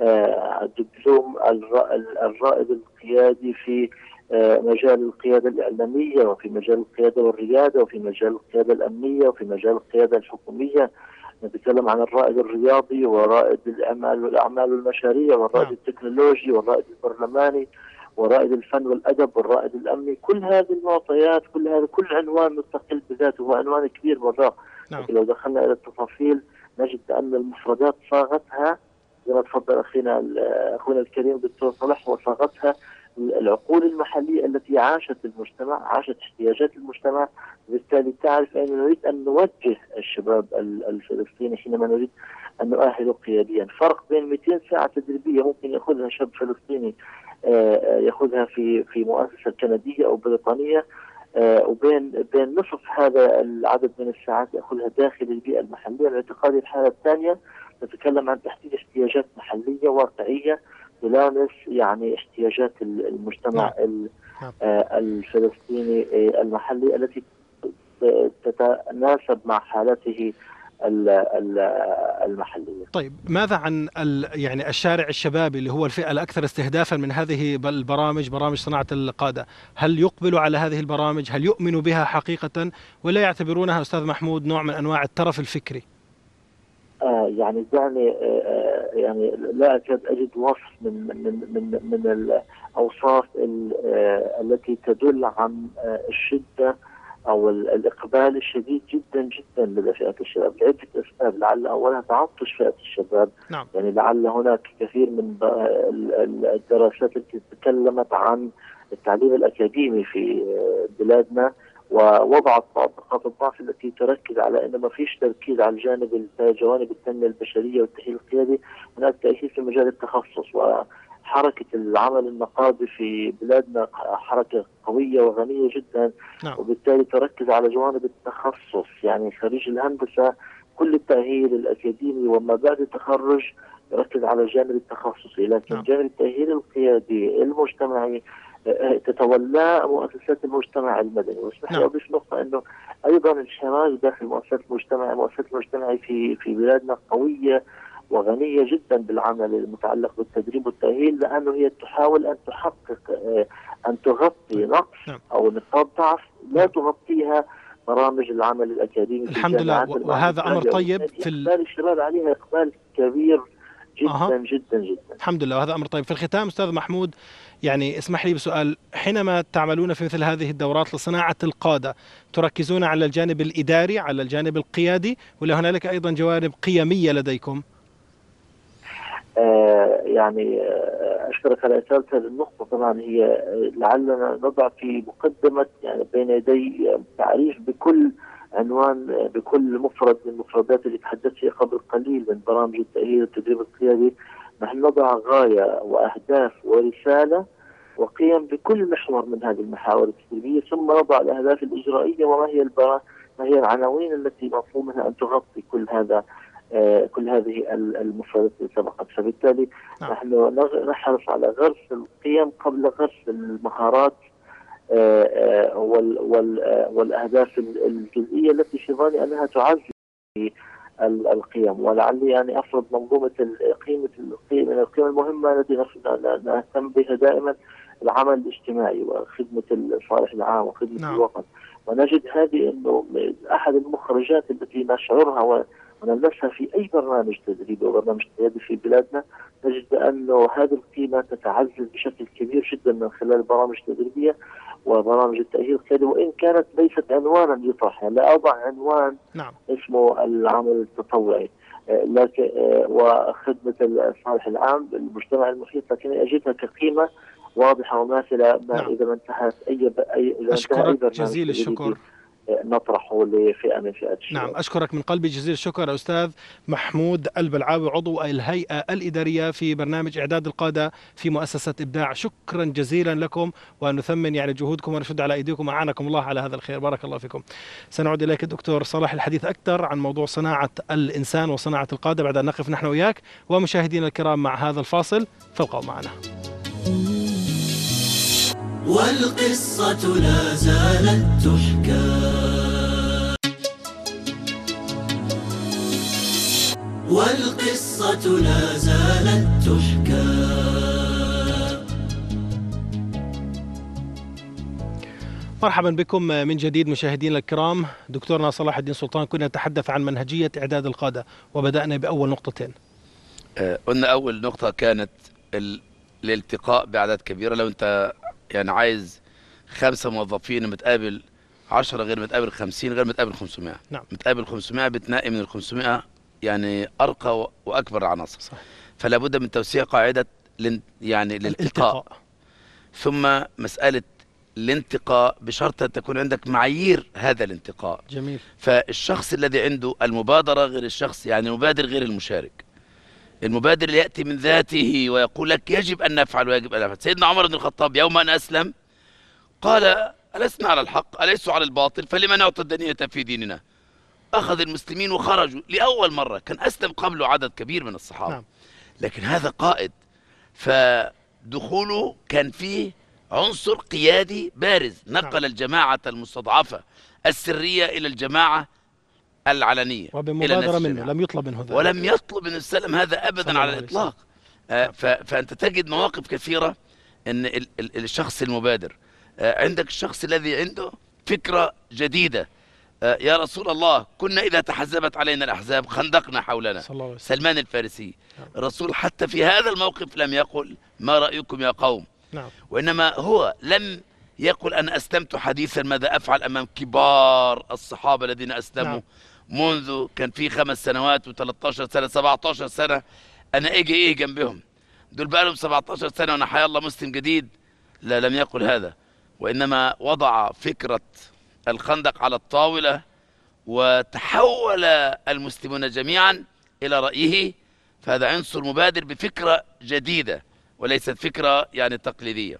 الدبلوم الرائد القيادي في مجال القيادة الإعلامية، وفي مجال القيادة والريادة، وفي مجال القيادة الأمنية، وفي مجال القيادة الحكومية. نتكلم عن الرائد الرياضي ورائد الأعمال والأعمال والمشاريع والرائد التكنولوجي والرائد البرلماني ورائد الفن والأدب والرائد الأمني. كل هذه المعطيات، كل هذا كل عنوان مستقل بذاته، هو عنوان كبير مرة. نعم. لو دخلنا إلى التفاصيل نجد أن المفردات صاغتها زي ما تفضل أخينا أخونا الكريم دكتور صلاح، وصاغتها العقول المحلية التي عاشت المجتمع، عاشت احتياجات المجتمع. بالتالي تعرف أن نريد أن نوجه الشباب الفلسطيني حينما نريد أن نؤهله قياديا. فرق بين مئتين ساعة تدريبية ممكن يأخذها شاب فلسطيني يأخذها في في مؤسسة كندية أو بريطانية، وبين بين نصف هذا العدد من الساعات يأخذها داخل البيئة المحلية. باعتقادي الحالة الثانية نتكلم عن تحديد احتياجات محلية واقعية تلامس يعني احتياجات المجتمع الفلسطيني المحلي التي تتناسب مع حالته المحلية. طيب ماذا عن يعني الشارع الشبابي اللي هو الفئة الأكثر استهدافا من هذه البرامج، برامج صناعة القادة؟ هل يقبلوا على هذه البرامج؟ هل يؤمنوا بها حقيقة ولا يعتبرونها أستاذ محمود نوع من أنواع الترف الفكري؟ آه يعني دعني آه يعني لا أكاد أجد وصف من من من من الأوصاف آه التي تدل عن آه الشدة أو الإقبال الشديد جدا جدا لدى فئة الشباب لعدة أسباب. لعل أولها تعطش فئة الشباب. نعم. يعني لعل هناك كثير من الدراسات التي تكلمت عن التعليم الأكاديمي في بلادنا ووضعت بعض نقاط الضعف التي تركز على أن ما فيش تركيز على الجانب جوانب التنمية البشرية والتأهيل القيادي، هناك تأهيل في مجال التخصص. وحركة العمل النقابي في بلادنا حركة قوية وغنية جدا، نعم. وبالتالي تركز على جوانب التخصص، يعني خريج الهندسة كل التأهيل الأكاديمي وما بعد التخرج يركز على الجانب التخصصي، لكن نعم. جانب التأهيل القيادي المجتمعي تتولى مؤسسات المجتمع المدني. واسمح لي اضيف نقطه انه ايضا الشراكه داخل مؤسسات المجتمع المؤسسات المجتمعي في في بلادنا قويه وغنيه جدا بالعمل المتعلق بالتدريب والتاهيل، لانه هي تحاول ان تحقق ان تغطي نقص او نقاط ضعف لا تغطيها برامج العمل الاكاديمي. الحمد لله، وهذا امر طيب. في اقبال الشباب عليها اقبال كبير جدا أه. جدا جدا الحمد لله، وهذا امر طيب. في الختام استاذ محمود، يعني اسمح لي بسؤال، حينما تعملون في مثل هذه الدورات لصناعة القادة تركزون على الجانب الإداري على الجانب القيادي، ولا هنالك أيضا جوانب قيمية لديكم؟ آه يعني آه أشكرك على إثارة هذه النقطة. طبعا هي لعلنا نضع في مقدمة يعني بين يدي تعريف بكل عنوان بكل مفرد من المفردات اللي تحدثت فيها قبل قليل من برامج التأهيل والتدريب القيادي. نحن نضع غاية وأهداف ورسالة وقيم بكل محور من هذه المحاور التدريبية، ثم نضع الأهداف الإجرائية وما هي البرا ما هي العناوين التي مطلوب منها أن تغطي كل هذا آه كل هذه المفردات اللي سبقت. فبالتالي نعم. نحن نحرص على غرس القيم قبل غرس المهارات آه آه وال وال آه والأهداف الجزئية التي في ظني أنها تعزز القيم. ولعلي يعني افرض منظومه قيمه القيم من القيم المهمه التي نهتم بها دائما العمل الاجتماعي وخدمه الصالح العام وخدمه نعم. الوطن. ونجد هذه انه احد المخرجات التي نشعرها ونلمسها في اي برنامج تدريبي وبرنامج قيادي في بلادنا، نجد بانه هذه القيمه تتعزز بشكل كبير جدا من خلال البرامج التدريبيه وبرامج التأهيل القيادي، وإن كانت ليست عنوانا يطرح. يعني لا أضع عنوان نعم. اسمه العمل التطوعي لكن وخدمة الصالح العام بالمجتمع المحيط، لكن أجدها كقيمة واضحة وماثلة نعم. إذا ما انتهت أي أي أشكرك جزيل الشكر نطرحه لفئة من فئات الشباب. نعم، أشكرك من قلبي جزيل الشكر أستاذ محمود البلعاوي، عضو الهيئة الإدارية في برنامج إعداد القادة في مؤسسة إبداع. شكرا جزيلا لكم، ونثمن يعني جهودكم ونشد على أيديكم وأعانكم الله على هذا الخير. بارك الله فيكم. سنعود إليك دكتور صلاح الحديث أكثر عن موضوع صناعة الإنسان وصناعة القادة بعد أن نقف نحن وياك ومشاهدينا الكرام مع هذا الفاصل، فابقوا معنا. والقصة لا زالت تحكى والقصة لا زالت تحكى. مرحبا بكم من جديد مشاهدينا الكرام. دكتورنا صلاح الدين سلطان، كنا نتحدث عن منهجية إعداد القادة وبدأنا بأول نقطتين. آه قلنا أول نقطة كانت الالتقاء بأعداد كبيرة. لو أنت يعني عايز خمسة موظفين متقابل عشرة غير متقابل خمسين غير متقابل خمسمائة. نعم. متقابل خمسمائة بتنقي من الخمسمائة يعني أرقى وأكبر عناصر. صح. فلا بد من توسيع قاعدة يعني الالتقاء. ثم مسألة الانتقاء بشرط أن تكون عندك معايير هذا الانتقاء. جميل. فالشخص الذي عنده المبادرة غير الشخص، يعني المبادر غير المشارك. المبادر اللي يأتي من ذاته ويقول لك يجب أن نفعل ويجب أن نفعل. سيدنا عمر بن الخطاب يوم أن أسلم قال ألسنا على الحق أليسوا على الباطل فلما نعطي الدنية في ديننا. أخذ المسلمين وخرجوا لأول مرة. كان أسلم قبله عدد كبير من الصحابة. نعم. لكن هذا قائد، فدخوله كان فيه عنصر قيادي بارز. نقل نعم. الجماعة المستضعفة السرية إلى الجماعة العلنية وبمبادرة منه، لم يطلب منه ذلك ولم يطلب من السلام هذا أبدا على الإطلاق. آه فأنت تجد مواقف كثيرة أن ال ال الشخص المبادر، آه عندك الشخص الذي عنده فكرة جديدة. آه يا رسول الله كنا إذا تحزبت علينا الأحزاب خندقنا حولنا. سلمان الفارسي. نعم. الرسول حتى في هذا الموقف لم يقل ما رأيكم يا قوم. نعم. وإنما هو لم يقل أنا أسلمت حديثا ماذا أفعل أمام كبار الصحابة الذين أسلموا. نعم. منذ كان في خمس سنوات وثلاثة عشر سنة سبعة عشر سنة أنا إيجي إيه جنبهم، دول بقى لهم سبعة عشر سنة وأنا حيا الله مسلم جديد. لا، لم يقل هذا، وإنما وضع فكرة الخندق على الطاولة، وتحول المسلمون جميعا إلى رأيه، فهذا عنصر مبادر بفكرة جديدة وليست فكرة يعني تقليدية.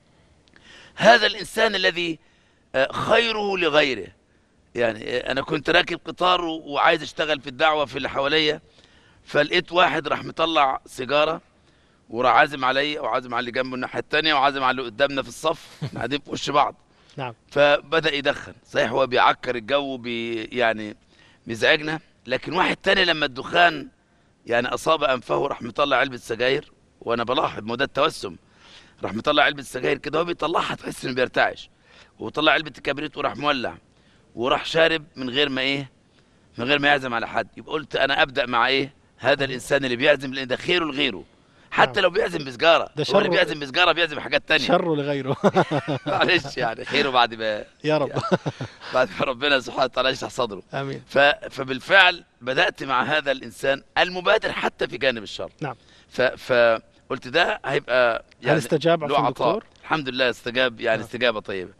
هذا الإنسان الذي خيره لغيره. يعني أنا كنت راكب قطار وعايز أشتغل في الدعوة في اللي حواليا، فلقيت واحد راح مطلع سيجارة وراح عازم علي وعازم على اللي جنبه الناحية التانية وعازم على اللي قدامنا في الصف، قاعدين في وش بعض. نعم. فبدأ يدخن، صحيح هو بيعكر الجو، بي يعني بيزعجنا، لكن واحد تاني لما الدخان يعني أصاب أنفه راح مطلع علبة سجاير، وأنا بلاحظ ما ده التوسم، راح مطلع علبة سجاير كده، هو بيطلعها تحس إنه بيرتعش، وطلع علبة الكبريت وراح مولع وراح شارب من غير ما إيه، من غير ما يعزم على حد. يبقى قلت أنا أبدأ مع إيه؟ هذا الإنسان اللي بيعزم، لأن ده خيره لغيره، حتى نعم. لو بيعزم بسجارة، ده هو اللي بيعزم بسجارة بيعزم حاجات تانية، شره لغيره. معلش يعني خيره بعد ما يا رب يعني بعد ما ربنا سبحانه وتعالى يشرح صدره. امين. ف... فبالفعل بدأت مع هذا الإنسان المبادر حتى في جانب الشر. نعم. ف... فقلت ده هيبقى يعني هل استجاب له عطاء؟ الحمد لله استجاب، يعني نعم. استجابة طيبة.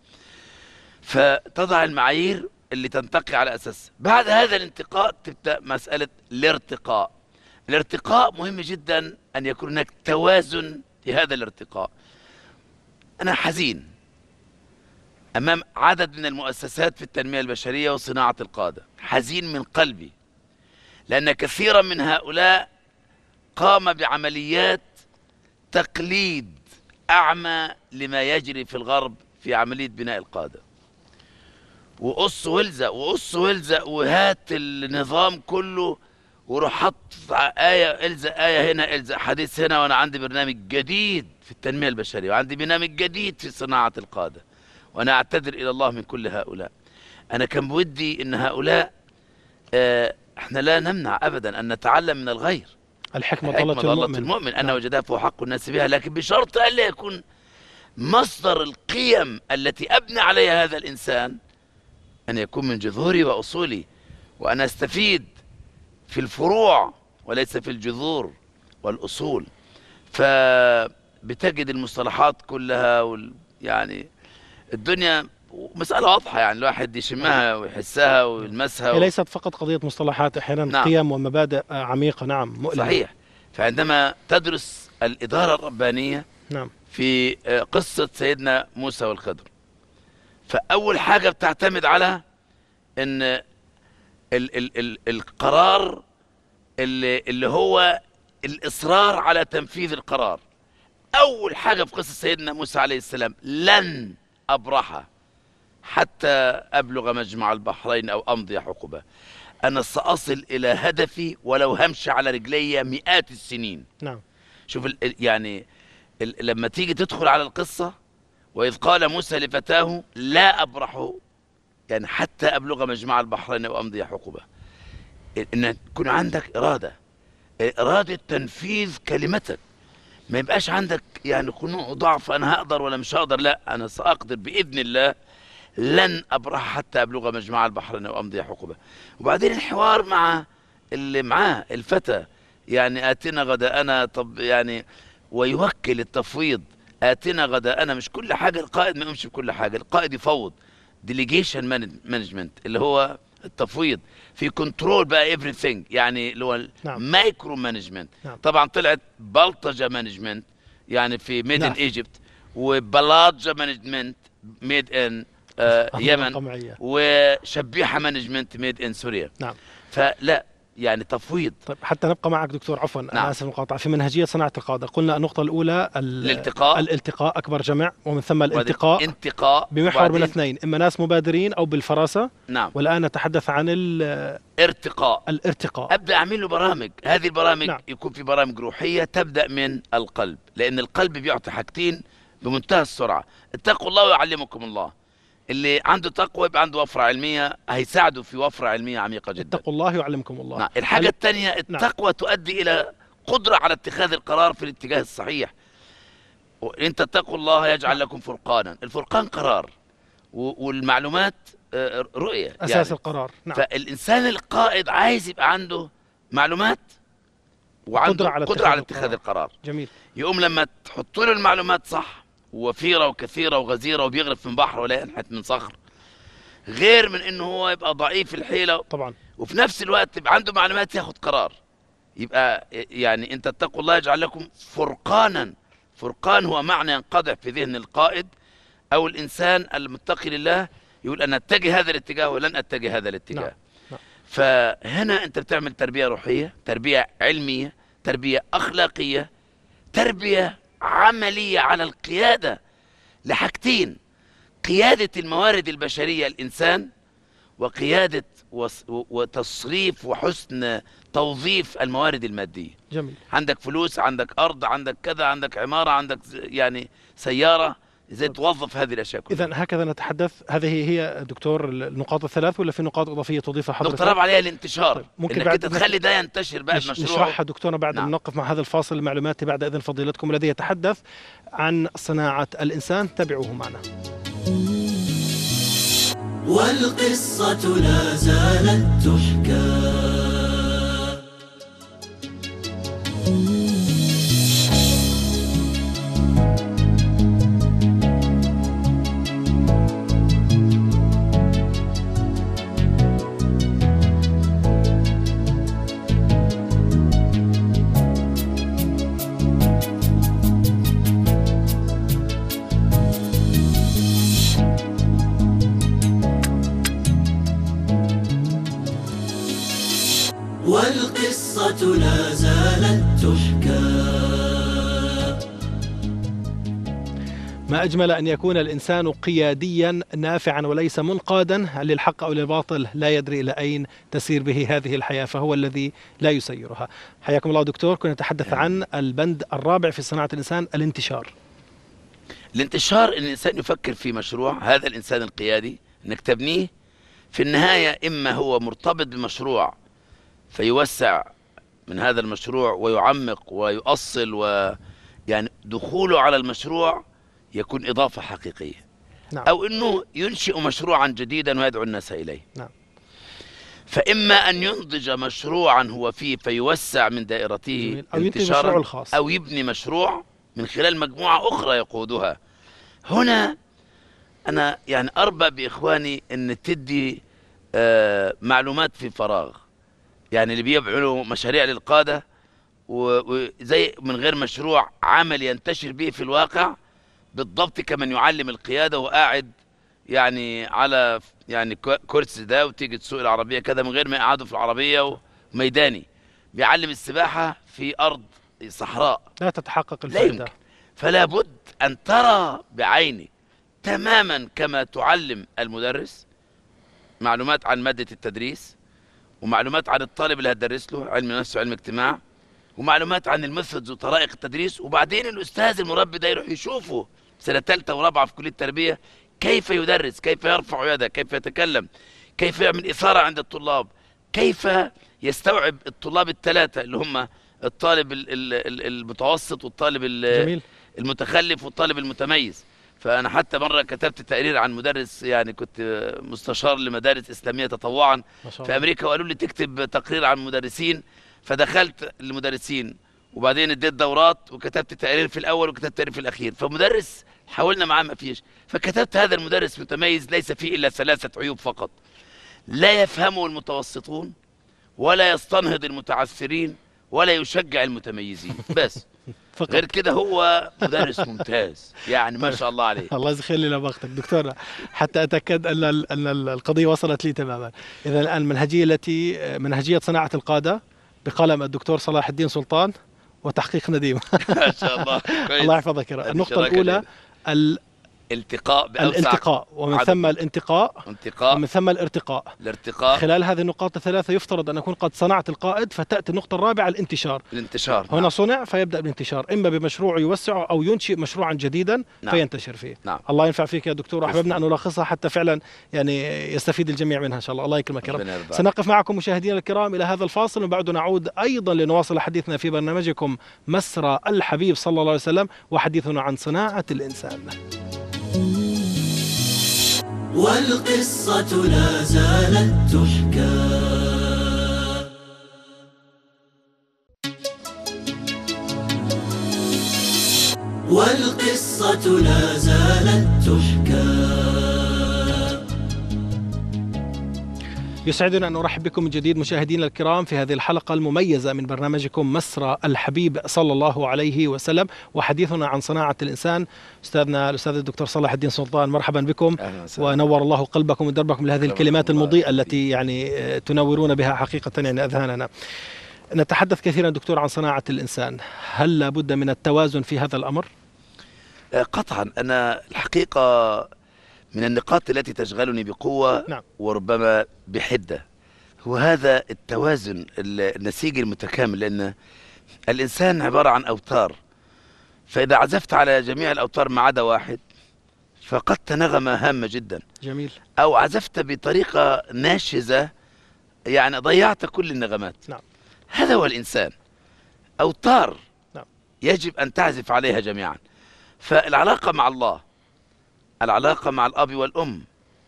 فتضع المعايير اللي تنتقي على أساسها. بعد هذا الانتقاء تبدأ مسألة الارتقاء. الارتقاء مهم جدا أن يكون هناك توازن في هذا الارتقاء. أنا حزين أمام عدد من المؤسسات في التنمية البشرية وصناعة القادة، حزين من قلبي، لأن كثيرا من هؤلاء قام بعمليات تقليد أعمى لما يجري في الغرب في عملية بناء القادة، وقص والزق وقص والزق وهات النظام كله وروح حط آية الزق آية هنا، الزق حديث هنا، وأنا عندي برنامج جديد في التنمية البشرية وعندي برنامج جديد في صناعة القادة، وأنا أعتذر إلى الله من كل هؤلاء. أنا كان بودي إن هؤلاء آه إحنا لا نمنع أبدا أن نتعلم من الغير. الحكمة ضالة المؤمن, المؤمن أن وجدها فهو حق الناس بها، لكن بشرط ألا يكون مصدر القيم التي أبني عليها هذا الإنسان أن يكون من جذوري وأصولي، وأنا أستفيد في الفروع وليس في الجذور والأصول. فبتجد المصطلحات كلها وال يعني الدنيا مسألة واضحة، يعني الواحد يشمها ويحسها ويلمسها و... ليست فقط قضية مصطلحات، أحيانا نعم. قيم ومبادئ عميقة. نعم مؤلمة. صحيح. فعندما تدرس الإدارة الربانية نعم. في قصة سيدنا موسى والخضر، فأول حاجة بتعتمد على أن ال ال ال القرار اللي, اللي هو الإصرار على تنفيذ القرار. أول حاجة في قصة سيدنا موسى عليه السلام، لن أبرح حتى أبلغ مجمع البحرين أو أمضي حقبة، أنا سأصل إلى هدفي ولو همشي على رجلي مئات السنين. نعم. شوف ال يعني ال لما تيجي تدخل على القصة، وإذ قال موسى لفتاه لا أبرح يعني حتى أبلغ مجمع البحرين أو أمضي حقبة، إن تكون عندك إرادة، إرادة تنفيذ كلمتك، ما يبقاش عندك يعني خنوع وضعف أنا هقدر ولا مش هقدر، لا أنا سأقدر بإذن الله، لن أبرح حتى أبلغ مجمع البحرين أو أمضي حقبة. وبعدين الحوار مع اللي معاه الفتى، يعني آتنا غداءنا، طب يعني ويوكل التفويض، آتنا غداءنا، مش كل حاجة القائد ما يمشي بكل حاجة، القائد يفوض، ديليجيشن مانجمنت اللي هو التفويض، في كنترول بقى everything، يعني اللي هو مايكرو مانجمنت. نعم. طبعا طلعت بلطجة مانجمنت يعني في ميد ان ايجيبت، وبلاجة مانجمنت ميد ان يمن، وشبيحة مانجمنت ميد ان سوريا. نعم. فلا يعني تفويض. طيب حتى نبقى معك دكتور، عفوا نعم. انا اسف المقاطعه. في منهجيه صناعه القاده قلنا النقطه الاولى الالتقاء، الالتقاء اكبر جمع، ومن ثم الانتقاء انتقاء بمحور من الاثنين، اما ناس مبادرين او بالفراسه. نعم. والان نتحدث عن الارتقاء. الارتقاء ابدا اعمل له برامج، هذه البرامج نعم. يكون في برامج روحيه تبدا من القلب، لان القلب بيعطي حاجتين بمنتهى السرعه، اتقوا الله ويعلمكم الله. اللي عنده تقوى يبقى عنده وفرة علمية، هيساعده في وفرة علمية عميقة جدا. اتقوا الله يعلمكم الله. نعم. الحاجة الثانية التقوى نعم. تؤدي إلى قدرة على اتخاذ القرار في الاتجاه الصحيح. إن تتقوا الله يجعل نعم. لكم فرقانا، الفرقان قرار والمعلومات رؤية أساس يعني. القرار. نعم. فالإنسان القائد عايز يبقى عنده معلومات وعنده قدرة على, قدرة على اتخاذ القرار. القرار. جميل. يقوم لما تحط له المعلومات صح، وفيرة وكثيرة وغزيرة وبيغرف من بحر ولا ينحت من صخر، غير من انه هو يبقى ضعيف الحيلة طبعا. وفي نفس الوقت يبقى عنده معلومات ياخد قرار. يبقى يعني انت اتقوا الله يجعل لكم فرقانا. فرقان هو معنى ينقضع في ذهن القائد او الانسان المتقي لله، يقول انا اتجه هذا الاتجاه ولن اتجه هذا الاتجاه. نعم. نعم. فهنا انت بتعمل تربية روحية، تربية علمية، تربية اخلاقية، تربية عملية على القيادة لحاجتين: قيادة الموارد البشرية الإنسان، وقيادة وتصريف وحسن توظيف الموارد المادية. جميل. عندك فلوس، عندك أرض، عندك كذا، عندك عمارة، عندك يعني سيارة، ازاي توظف هذه الاشياء كلها. اذا هكذا نتحدث. هذه هي دكتور النقاط الثلاث ولا في نقاط اضافيه تضيفها حضرتك؟ دكتور عليها الانتشار. طيب. ممكن انك بعد انت تخلي ده ينتشر بقى بمشروع نشرحها دكتورنا بعد نعم. نوقف مع هذا الفاصل المعلوماتي بعد اذن فضيلتكم الذي يتحدث عن صناعه الانسان. تابعوه معنا. والقصه لا زالت تحكى. والقصة لا زالت تحكى. ما أجمل أن يكون الإنسان قياديا نافعا وليس منقادا للحق أو للباطل، لا يدري إلى أين تسير به هذه الحياة، فهو الذي لا يسيرها. حياكم الله دكتور. كنا نتحدث عن البند الرابع في صناعة الإنسان، الانتشار. الانتشار إن الإنسان يفكر في مشروع، هذا الإنسان القيادي إنك تبنيه في النهاية، إما هو مرتبط بمشروع فيوسع من هذا المشروع ويعمق ويؤصل، ويعني دخوله على المشروع يكون إضافة حقيقية. نعم. أو أنه ينشئ مشروعا جديدا ويدعو الناس إليه. نعم. فإما أن ينضج مشروعا هو فيه فيوسع من دائرته أو يبني مشروع الخاص، أو يبني مشروع من خلال مجموعة أخرى يقودها. هنا أنا يعني أربى بإخواني أن تدي آه معلومات في فراغ، يعني اللي بيعملوا مشاريع للقادة وزي من غير مشروع عمل ينتشر به في الواقع، بالضبط كمن يعلم القيادة وقاعد يعني على يعني كرسي ده وتيجي تسوق العربية كذا من غير ما يقعدوا في العربية وميداني. بيعلم السباحة في أرض صحراء لا تتحقق لا الفائدة. يمكن. فلا بد أن ترى بعينك تماما كما تعلم المدرس معلومات عن مادة التدريس، ومعلومات عن الطالب اللي هتدرس له علم نفس وعلم اجتماع، ومعلومات عن الميثودز وطرائق التدريس. وبعدين الأستاذ المربي ده يروح يشوفه سنة ثالثة ورابعة في كلية التربية كيف يدرس، كيف يرفع يده، كيف يتكلم، كيف يعمل إثارة عند الطلاب، كيف يستوعب الطلاب الثلاثة اللي هم الطالب المتوسط والطالب جميل. المتخلف والطالب المتميز. فأنا حتى مرة كتبت تقرير عن مدرس، يعني كنت مستشار لمدارس إسلامية تطوعا في أمريكا، وقالوا لي تكتب تقرير عن مدرسين، فدخلت المدرسين وبعدين اديت دورات وكتبت تقرير في الأول وكتبت تقرير في الأخير. فمدرس حاولنا معاه ما فيش، فكتبت هذا المدرس متميز ليس فيه إلا ثلاثة عيوب فقط: لا يفهمه المتوسطون، ولا يستنهض المتعثرين، ولا يشجع المتميزين. بس فقط. غير كده هو مدرس ممتاز، يعني ما شاء الله عليه. الله يخلي لنا وقتك دكتور، حتى اتاكد ان ان القضيه وصلت لي تماما. اذا الان منهجيه التي منهجيه صناعه القاده بقلم الدكتور صلاح الدين سلطان وتحقيق نديم. ما شاء الله. الله يحفظك. النقطه الاولى ال التقاء بأوسع الالتقاء، ومن ثم الانتقاء، انتقاء، ومن ثم الارتقاء. الارتقاء. خلال هذه النقاط الثلاثة يفترض أن أكون قد صنعت القائد، فتأتي النقطة الرابعة الانتشار. الانتشار. هنا نعم. صنع فيبدأ بالانتشار، إما بمشروع يوسعه أو ينشئ مشروعا جديدا. نعم. فينتشر فيه. نعم. الله ينفع فيك يا دكتور، أحببنا أن نلخصها حتى فعلا يعني يستفيد الجميع منها إن شاء الله. الله يكرمك يا رب. سنقف معكم مشاهدينا الكرام إلى هذا الفاصل، وبعد نعود أيضا لنواصل حديثنا في برنامجكم مسرى الحبيب صلى الله عليه وسلم، وحديثنا عن صناعة الإنسان. والقصة لا زالت تحكى. والقصة لا زالت تحكى. يسعدنا أن نرحب بكم من جديد مشاهدينا الكرام في هذه الحلقة المميزة من برنامجكم مسرى الحبيب صلى الله عليه وسلم، وحديثنا عن صناعة الإنسان. أستاذنا الأستاذ الدكتور صلاح الدين سلطان، مرحبا بكم ونور الله قلبكم ودربكم لهذه الكلمات المضيئة التي يعني تنورون بها حقيقة يعني أذهاننا. نتحدث كثيرا دكتور عن صناعة الإنسان، هل لابد من التوازن في هذا الأمر؟ قطعا. أنا الحقيقة من النقاط التي تشغلني بقوة نعم. وربما بحدة هو هذا التوازن النسيج المتكامل، لأن الإنسان عبارة عن أوتار، فإذا عزفت على جميع الأوتار ما عدا واحد فقدت نغمة هامة جدا. جميل. أو عزفت بطريقة ناشزة يعني ضيعت كل النغمات. نعم. هذا هو الإنسان، أوتار نعم. يجب أن تعزف عليها جميعا. فالعلاقة مع الله، العلاقة مع الأب والأم،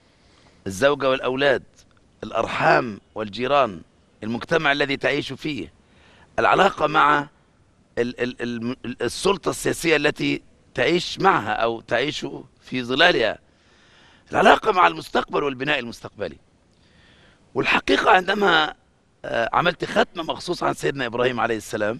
الزوجة والأولاد، الأرحام والجيران، المجتمع الذي تعيش فيه، العلاقة مع ال ال ال السلطة السياسية التي تعيش معها أو تعيش في ظلالها، العلاقة مع المستقبل والبناء المستقبلي. والحقيقة عندما عملت ختمة مخصوص عن سيدنا إبراهيم عليه السلام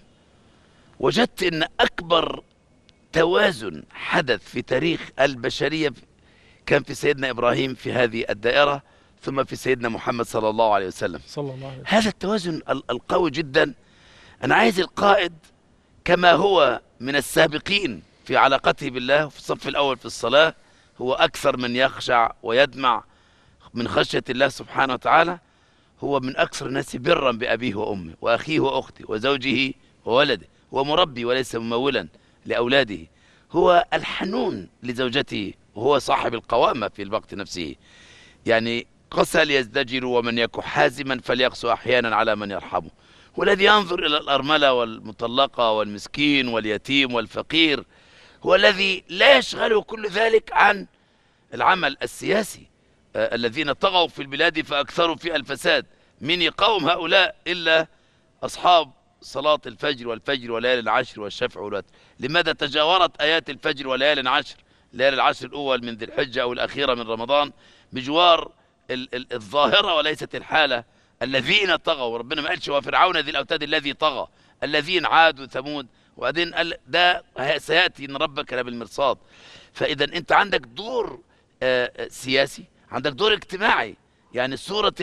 وجدت أن أكبر توازن حدث في تاريخ البشرية كان في سيدنا إبراهيم في هذه الدائرة، ثم في سيدنا محمد صلى الله عليه وسلم. صلى الله عليه وسلم. هذا التوازن القوي جدا. أنا عايز القائد كما هو من السابقين في علاقته بالله في الصف الأول في الصلاة، هو أكثر من يخشع ويدمع من خشية الله سبحانه وتعالى، هو من أكثر الناس برا بأبيه وأمه وأخيه وأخته وزوجه وولده، هو مربي وليس ممولا لأولاده، هو الحنون لزوجته، وهو صاحب القوامة في الوقت نفسه. يعني قسى ليزدجر ومن يك حازما فليقسو أحيانا على من يرحمه، هو الذي ينظر إلى الأرملة والمطلقة والمسكين واليتيم والفقير، هو الذي لا يشغله كل ذلك عن العمل السياسي. آه الذين طغوا في البلاد فأكثروا فيها الفساد، من يقاوم هؤلاء إلا أصحاب صلاة الفجر والفجر وليالي العشر والشفع والوتر. لماذا تجاورت آيات الفجر وليالي العشر، ليالي العشر الأول من ذي الحجة أو الأخيرة من رمضان، بجوار ال ال الظاهرة وليست الحالة. الذين طغوا، ربنا ما قالش وفرعون ذي الأوتاد الذي طغى، الذين عادوا ثمود، وبعدين قال ده سيأتي إن ربك لبالمرصاد. فإذا أنت عندك دور آه سياسي، عندك دور اجتماعي. يعني سورة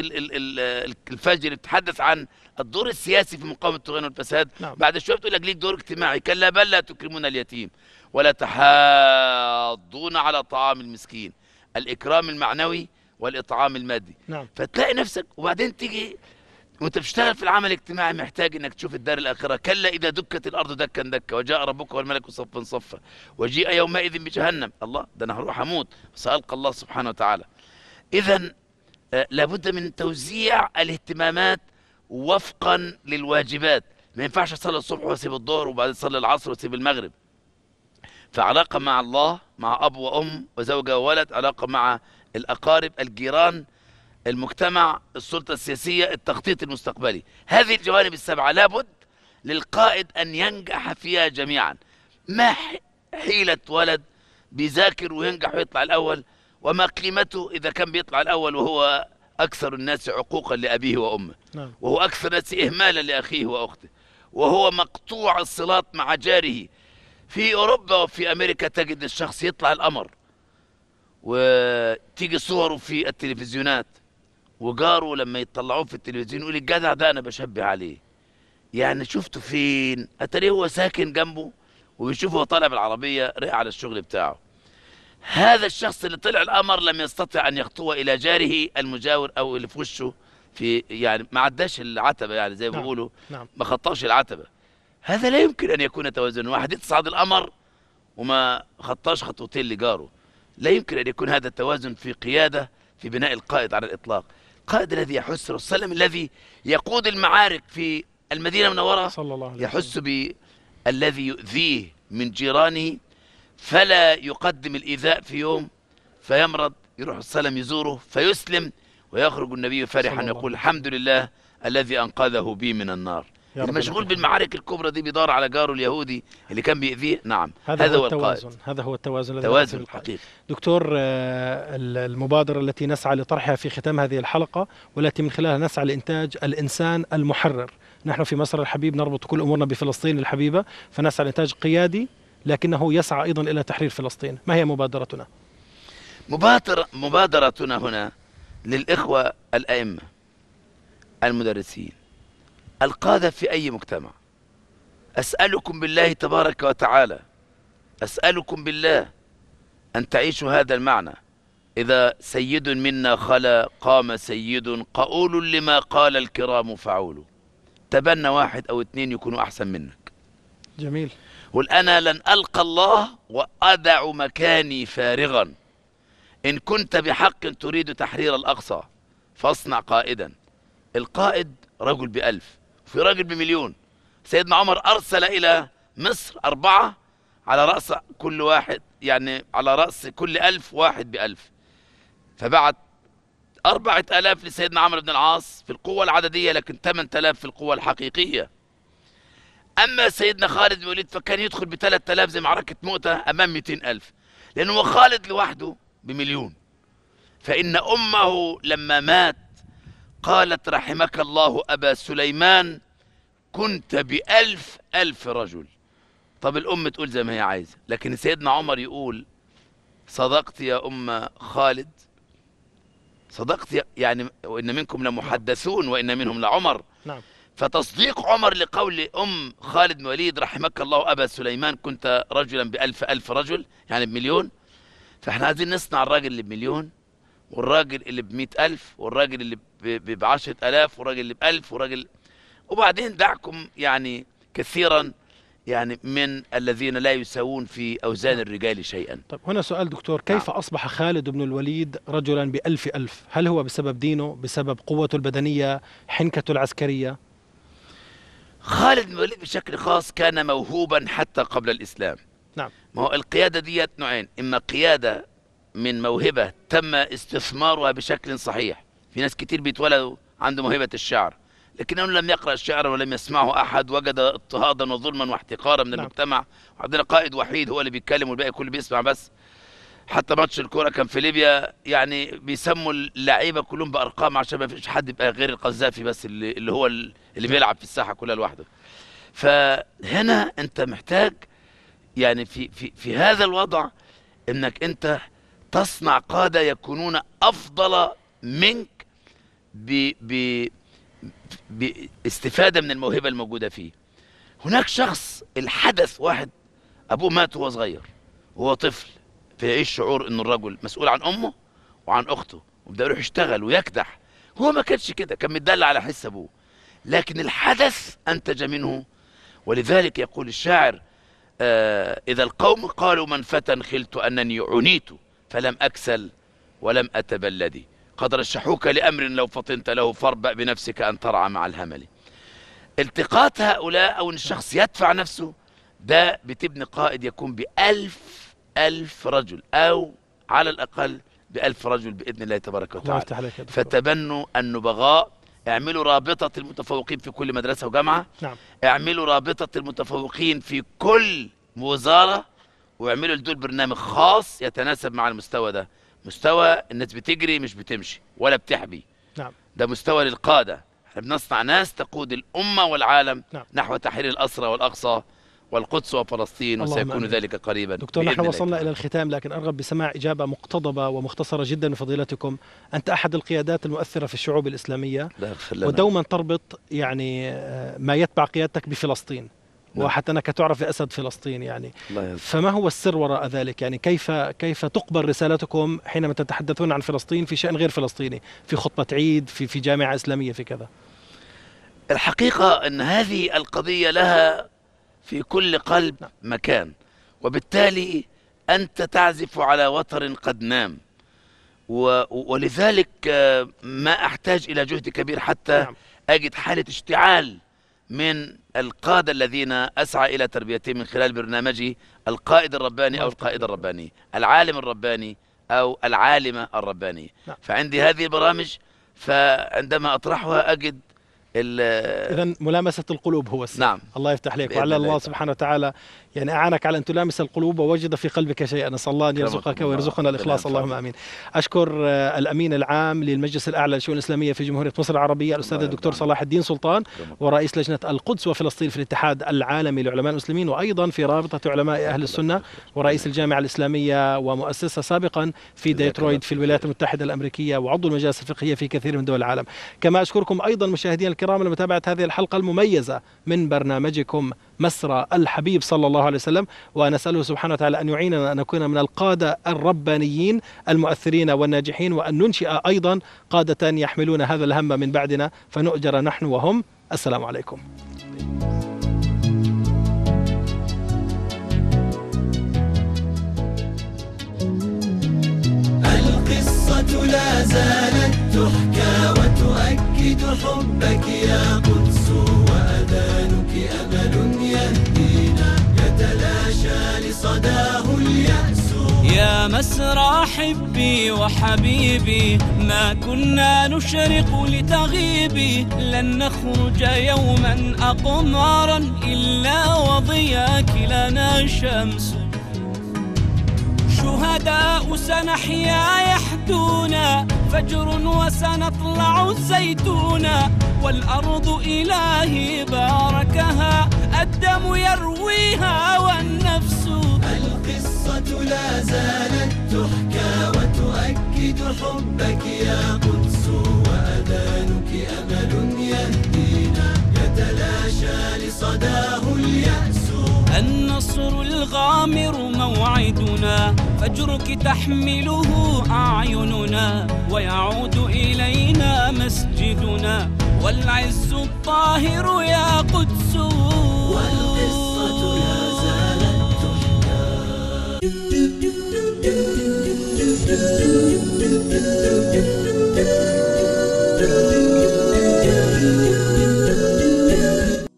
الفجر بتتحدث عن الدور السياسي في مقاومة الطغيان والفساد. نعم. بعد شوية بتقول لك ليك دور اجتماعي، كلا بل لا تكرمون اليتيم ولا تحاضون على طعام المسكين، الإكرام المعنوي والإطعام المادي. نعم. فتلاقي نفسك وبعدين تيجي وانت بتشتغل في العمل الاجتماعي محتاج انك تشوف الدار الآخرة. كلا إذا دكت الأرض دكا دكا وجاء ربك والملك صفا صفا وجيء يومئذ بجهنم. الله، ده أنا هروح أموت وسألقى الله سبحانه وتعالى. إذا آه لابد من توزيع الاهتمامات وفقا للواجبات. ما ينفعش أصلي الصبح وأسيب الظهر وبعدين أصلي العصر وأسيب المغرب. فعلاقة مع الله، مع أب وأم وزوجة وولد، علاقة مع الأقارب، الجيران، المجتمع، السلطة السياسية، التخطيط المستقبلي. هذه الجوانب السبعة لابد للقائد أن ينجح فيها جميعا. ما حيلة ولد بيذاكر وينجح ويطلع الأول، وما قيمته إذا كان بيطلع الأول وهو أكثر الناس عقوقا لأبيه وأمه. نعم. وهو أكثر الناس إهمالا لأخيه وأخته، وهو مقطوع الصلات مع جاره. في أوروبا وفي أمريكا تجد الشخص يطلع القمر وتيجي صوره في التلفزيونات، وجاره لما يطلعوه في التلفزيون يقول الجدع ده أنا بشبه عليه. يعني شفته فين؟ أتاريه هو ساكن جنبه وبيشوفه هو طالع بالعربية رايح على الشغل بتاعه. هذا الشخص اللي طلع القمر لم يستطع أن يخطو إلى جاره المجاور أو اللي في وشه، في يعني ما عداش العتبة، يعني زي ما نعم. بيقولوا نعم. ما خطاش العتبة. هذا لا يمكن أن يكون توازن. واحد يتصعد القمر وما خطاش خطوتين لجاره، لا يمكن أن يكون هذا التوازن في قيادة، في بناء القائد على الإطلاق. القائد الذي يحس السلام، الذي يقود المعارك في المدينة المنورة، صلى الله عليه وسلم، يحس بالذي يؤذيه من جيرانه فلا يقدم الإيذاء في يوم فيمرض، يروح السلام يزوره فيسلم، ويخرج النبي فرحا يقول الحمد لله الذي أنقذه بي من النار. المشغول بالمعارك الكبرى دي بيدور على جاره اليهودي اللي كان بيأذيه. نعم، هذا, هذا هو هو التوازن. القائد. هذا هو التوازن الذي توازن حقيقي. دكتور، المبادرة التي نسعى لطرحها في ختام هذه الحلقة والتي من خلالها نسعى لإنتاج الإنسان المحرر. نحن في مصر الحبيب نربط كل أمورنا بفلسطين الحبيبة، فنسعى لإنتاج قيادي لكنه يسعى أيضا إلى تحرير فلسطين. ما هي مبادرتنا؟ مبادرة مبادرتنا هنا للإخوة الأئمة، المدرسين، القادة في أي مجتمع. أسألكم بالله تبارك وتعالى، أسألكم بالله أن تعيشوا هذا المعنى. إذا سيد منا خلا قام سيد قؤول لما قال الكرام فعول. تبنى واحد أو اثنين يكونوا أحسن منك. جميل. قل أنا لن ألقى الله وأدع مكاني فارغا. إن كنت بحق تريد تحرير الأقصى فاصنع قائدا. القائد رجل بألف، في رجل بمليون. سيدنا عمر أرسل إلى مصر أربعة على رأس كل واحد، يعني على رأس كل ألف واحد بألف، فبعت أربعة آلاف لسيدنا عمرو بن العاص في القوة العددية، لكن ثمانية آلاف في القوة الحقيقية. أما سيدنا خالد بن الوليد فكان يدخل بثلاثة آلاف زي معركة مؤتة أمام مئتين ألف، لأنه خالد لوحده بمليون. فإن أمه لما مات قالت رحمك الله أبا سليمان كنت بألف ألف رجل. طب الأم تقول زي ما هي عايزة، لكن سيدنا عمر يقول صدقت يا أم خالد، صدقت يعني، وإن منكم لمحدثون وإن منهم لعمر. نعم. فتصديق عمر لقول أم خالد بن الوليد رحمك الله أبا سليمان كنت رجلا بألف ألف رجل، يعني بمليون. فإحنا عايزين نصنع الراجل اللي بمليون، والراجل اللي بمئة ألف، والراجل اللي بعشرة آلاف، والراجل اللي بألف، والراجل، وبعدين دعكم يعني كثيرا يعني من الذين لا يساوون في أوزان الرجال شيئا. طيب هنا سؤال دكتور، كيف نعم. أصبح خالد بن الوليد رجلا بألف ألف؟ هل هو بسبب دينه، بسبب قوته البدنية، حنكته العسكرية؟ خالد بن الوليد بشكل خاص كان موهوبا حتى قبل الإسلام. نعم. ما هو القيادة ديت نوعين، إما قيادة من موهبة تم استثمارها بشكل صحيح. في ناس كتير بيتولدوا عنده موهبة الشعر، لكنه لم يقرأ الشعر ولم يسمعه أحد، وجد اضطهادا وظلما واحتقارا من نعم. المجتمع. وعندنا قائد وحيد هو اللي بيتكلم والباقي كله بيسمع بس. حتى ماتش الكورة كان في ليبيا يعني بيسموا اللعيبة كلهم بأرقام عشان ما فيش حد يبقى غير القذافي بس اللي, اللي هو اللي بيلعب في الساحة كلها لوحده. فهنا أنت محتاج يعني في في في هذا الوضع انك انت تصنع قادة يكونون افضل منك ب ب باستفادة من الموهبة الموجودة فيه. هناك شخص الحدث واحد ابوه مات وهو صغير وهو طفل، فيعيش شعور ان الرجل مسؤول عن امه وعن اخته، وبدأ يروح يشتغل ويكدح. هو ما كانش كده، كان متدلع على حس ابوه، لكن الحدث انتج منه. ولذلك يقول الشاعر آه إذا القوم قالوا من فتى خلت أنني عنيت فلم أكسل ولم أتبلدي، قد رشحوك لأمر لو فطنت له فاربأ بنفسك أن ترعى مع الهمل. التقاط هؤلاء أو أن الشخص يدفع نفسه، ده بتبني قائد يكون بألف ألف رجل، أو على الأقل بألف رجل بإذن الله تبارك وتعالى. فتبنوا النبغاء، اعملوا رابطة المتفوقين في كل مدرسة وجامعة. نعم. اعملوا رابطة المتفوقين في كل وزارة، واعملوا لدول برنامج خاص يتناسب مع المستوى ده. مستوى الناس بتجري مش بتمشي ولا بتحبي. نعم. ده مستوى للقادة. احنا بنصنع ناس تقود الأمة والعالم نعم. نحو تحرير الأسرى والأقصى والقدس وفلسطين، وسيكون ذلك قريبا. دكتور نحن وصلنا إلى الختام، لكن أرغب بسماع إجابة مقتضبة ومختصرة جدا من فضيلتكم. أنت أحد القيادات المؤثرة في الشعوب الإسلامية، ودوما تربط يعني ما يتبع قيادتك بفلسطين. نعم. وحتى أنك تعرف أسد فلسطين يعني. فما هو السر وراء ذلك؟ يعني كيف كيف تقبل رسالتكم حينما تتحدثون عن فلسطين في شأن غير فلسطيني، في خطبة عيد، في في جامعة إسلامية، في كذا؟ الحقيقة أن هذه القضية لها في كل قلب مكان، وبالتالي أنت تعزف على وتر قد نام، ولذلك ما أحتاج إلى جهد كبير حتى أجد حالة اشتعال من القادة الذين أسعى إلى تربيتهم من خلال برنامجي القائد الرباني أو القائد الرباني، العالم الرباني أو العالمة الربانية. فعندي هذه البرامج، فعندما أطرحها أجد إذن ملامسة القلوب هو السر. نعم. الله يفتح عليك، وعلى الله سبحانه وتعالى يعني أعانك على أن تلامس القلوب ووجد في قلبك شيئا. نسأل الله أن يرزقك ويرزقنا الإخلاص، اللهم آمين. أشكر الأمين العام للمجلس الأعلى للشؤون الإسلامية في جمهورية مصر العربية الأستاذ الدكتور صلاح الدين سلطان، ورئيس لجنة القدس وفلسطين في الاتحاد العالمي لعلماء المسلمين، وأيضا في رابطة علماء أهل السنة، ورئيس الجامعة الإسلامية ومؤسسة سابقا في ديترويت في الولايات المتحدة الأمريكية، وعضو المجالس الفقهية في كثير من دول العالم. كما أشكركم أيضا مشاهدينا الكرام لمتابعة هذه الحلقة المميزة من برنامجكم مسرى الحبيب صلى الله عليه وسلم، ونسأله سبحانه وتعالى أن يعيننا أن نكون من القادة الربانيين المؤثرين والناجحين، وأن ننشئ أيضا قادة يحملون هذا الهم من بعدنا فنؤجر نحن وهم. السلام عليكم. القصة لا زالت تحكى وتؤكد حبك يا قدس، وأذانك أمل يهدينا يتلاشى لصداه اليأس. يا مسرى حبي وحبيبي، ما كنا نشرق لتغيبي، لن نخرج يوما أقمارا إلا وضياك لنا شمس. شهداء سنحيا يحدونا، فجر وسنطلع الزيتونا، والأرض إلهي باركها، الدم يرويها والنفس. القصة لا زالت تحكى وتؤكد حبك يا قدس، وأذانك أمل يهدينا يتلاشى لصداه اليأس. النصر الغامر موعدنا، فجرك تحمله أعيننا، ويعود إلينا مسجدنا، والعز الطاهر يا قدس. والقصة لا زالت تحكى.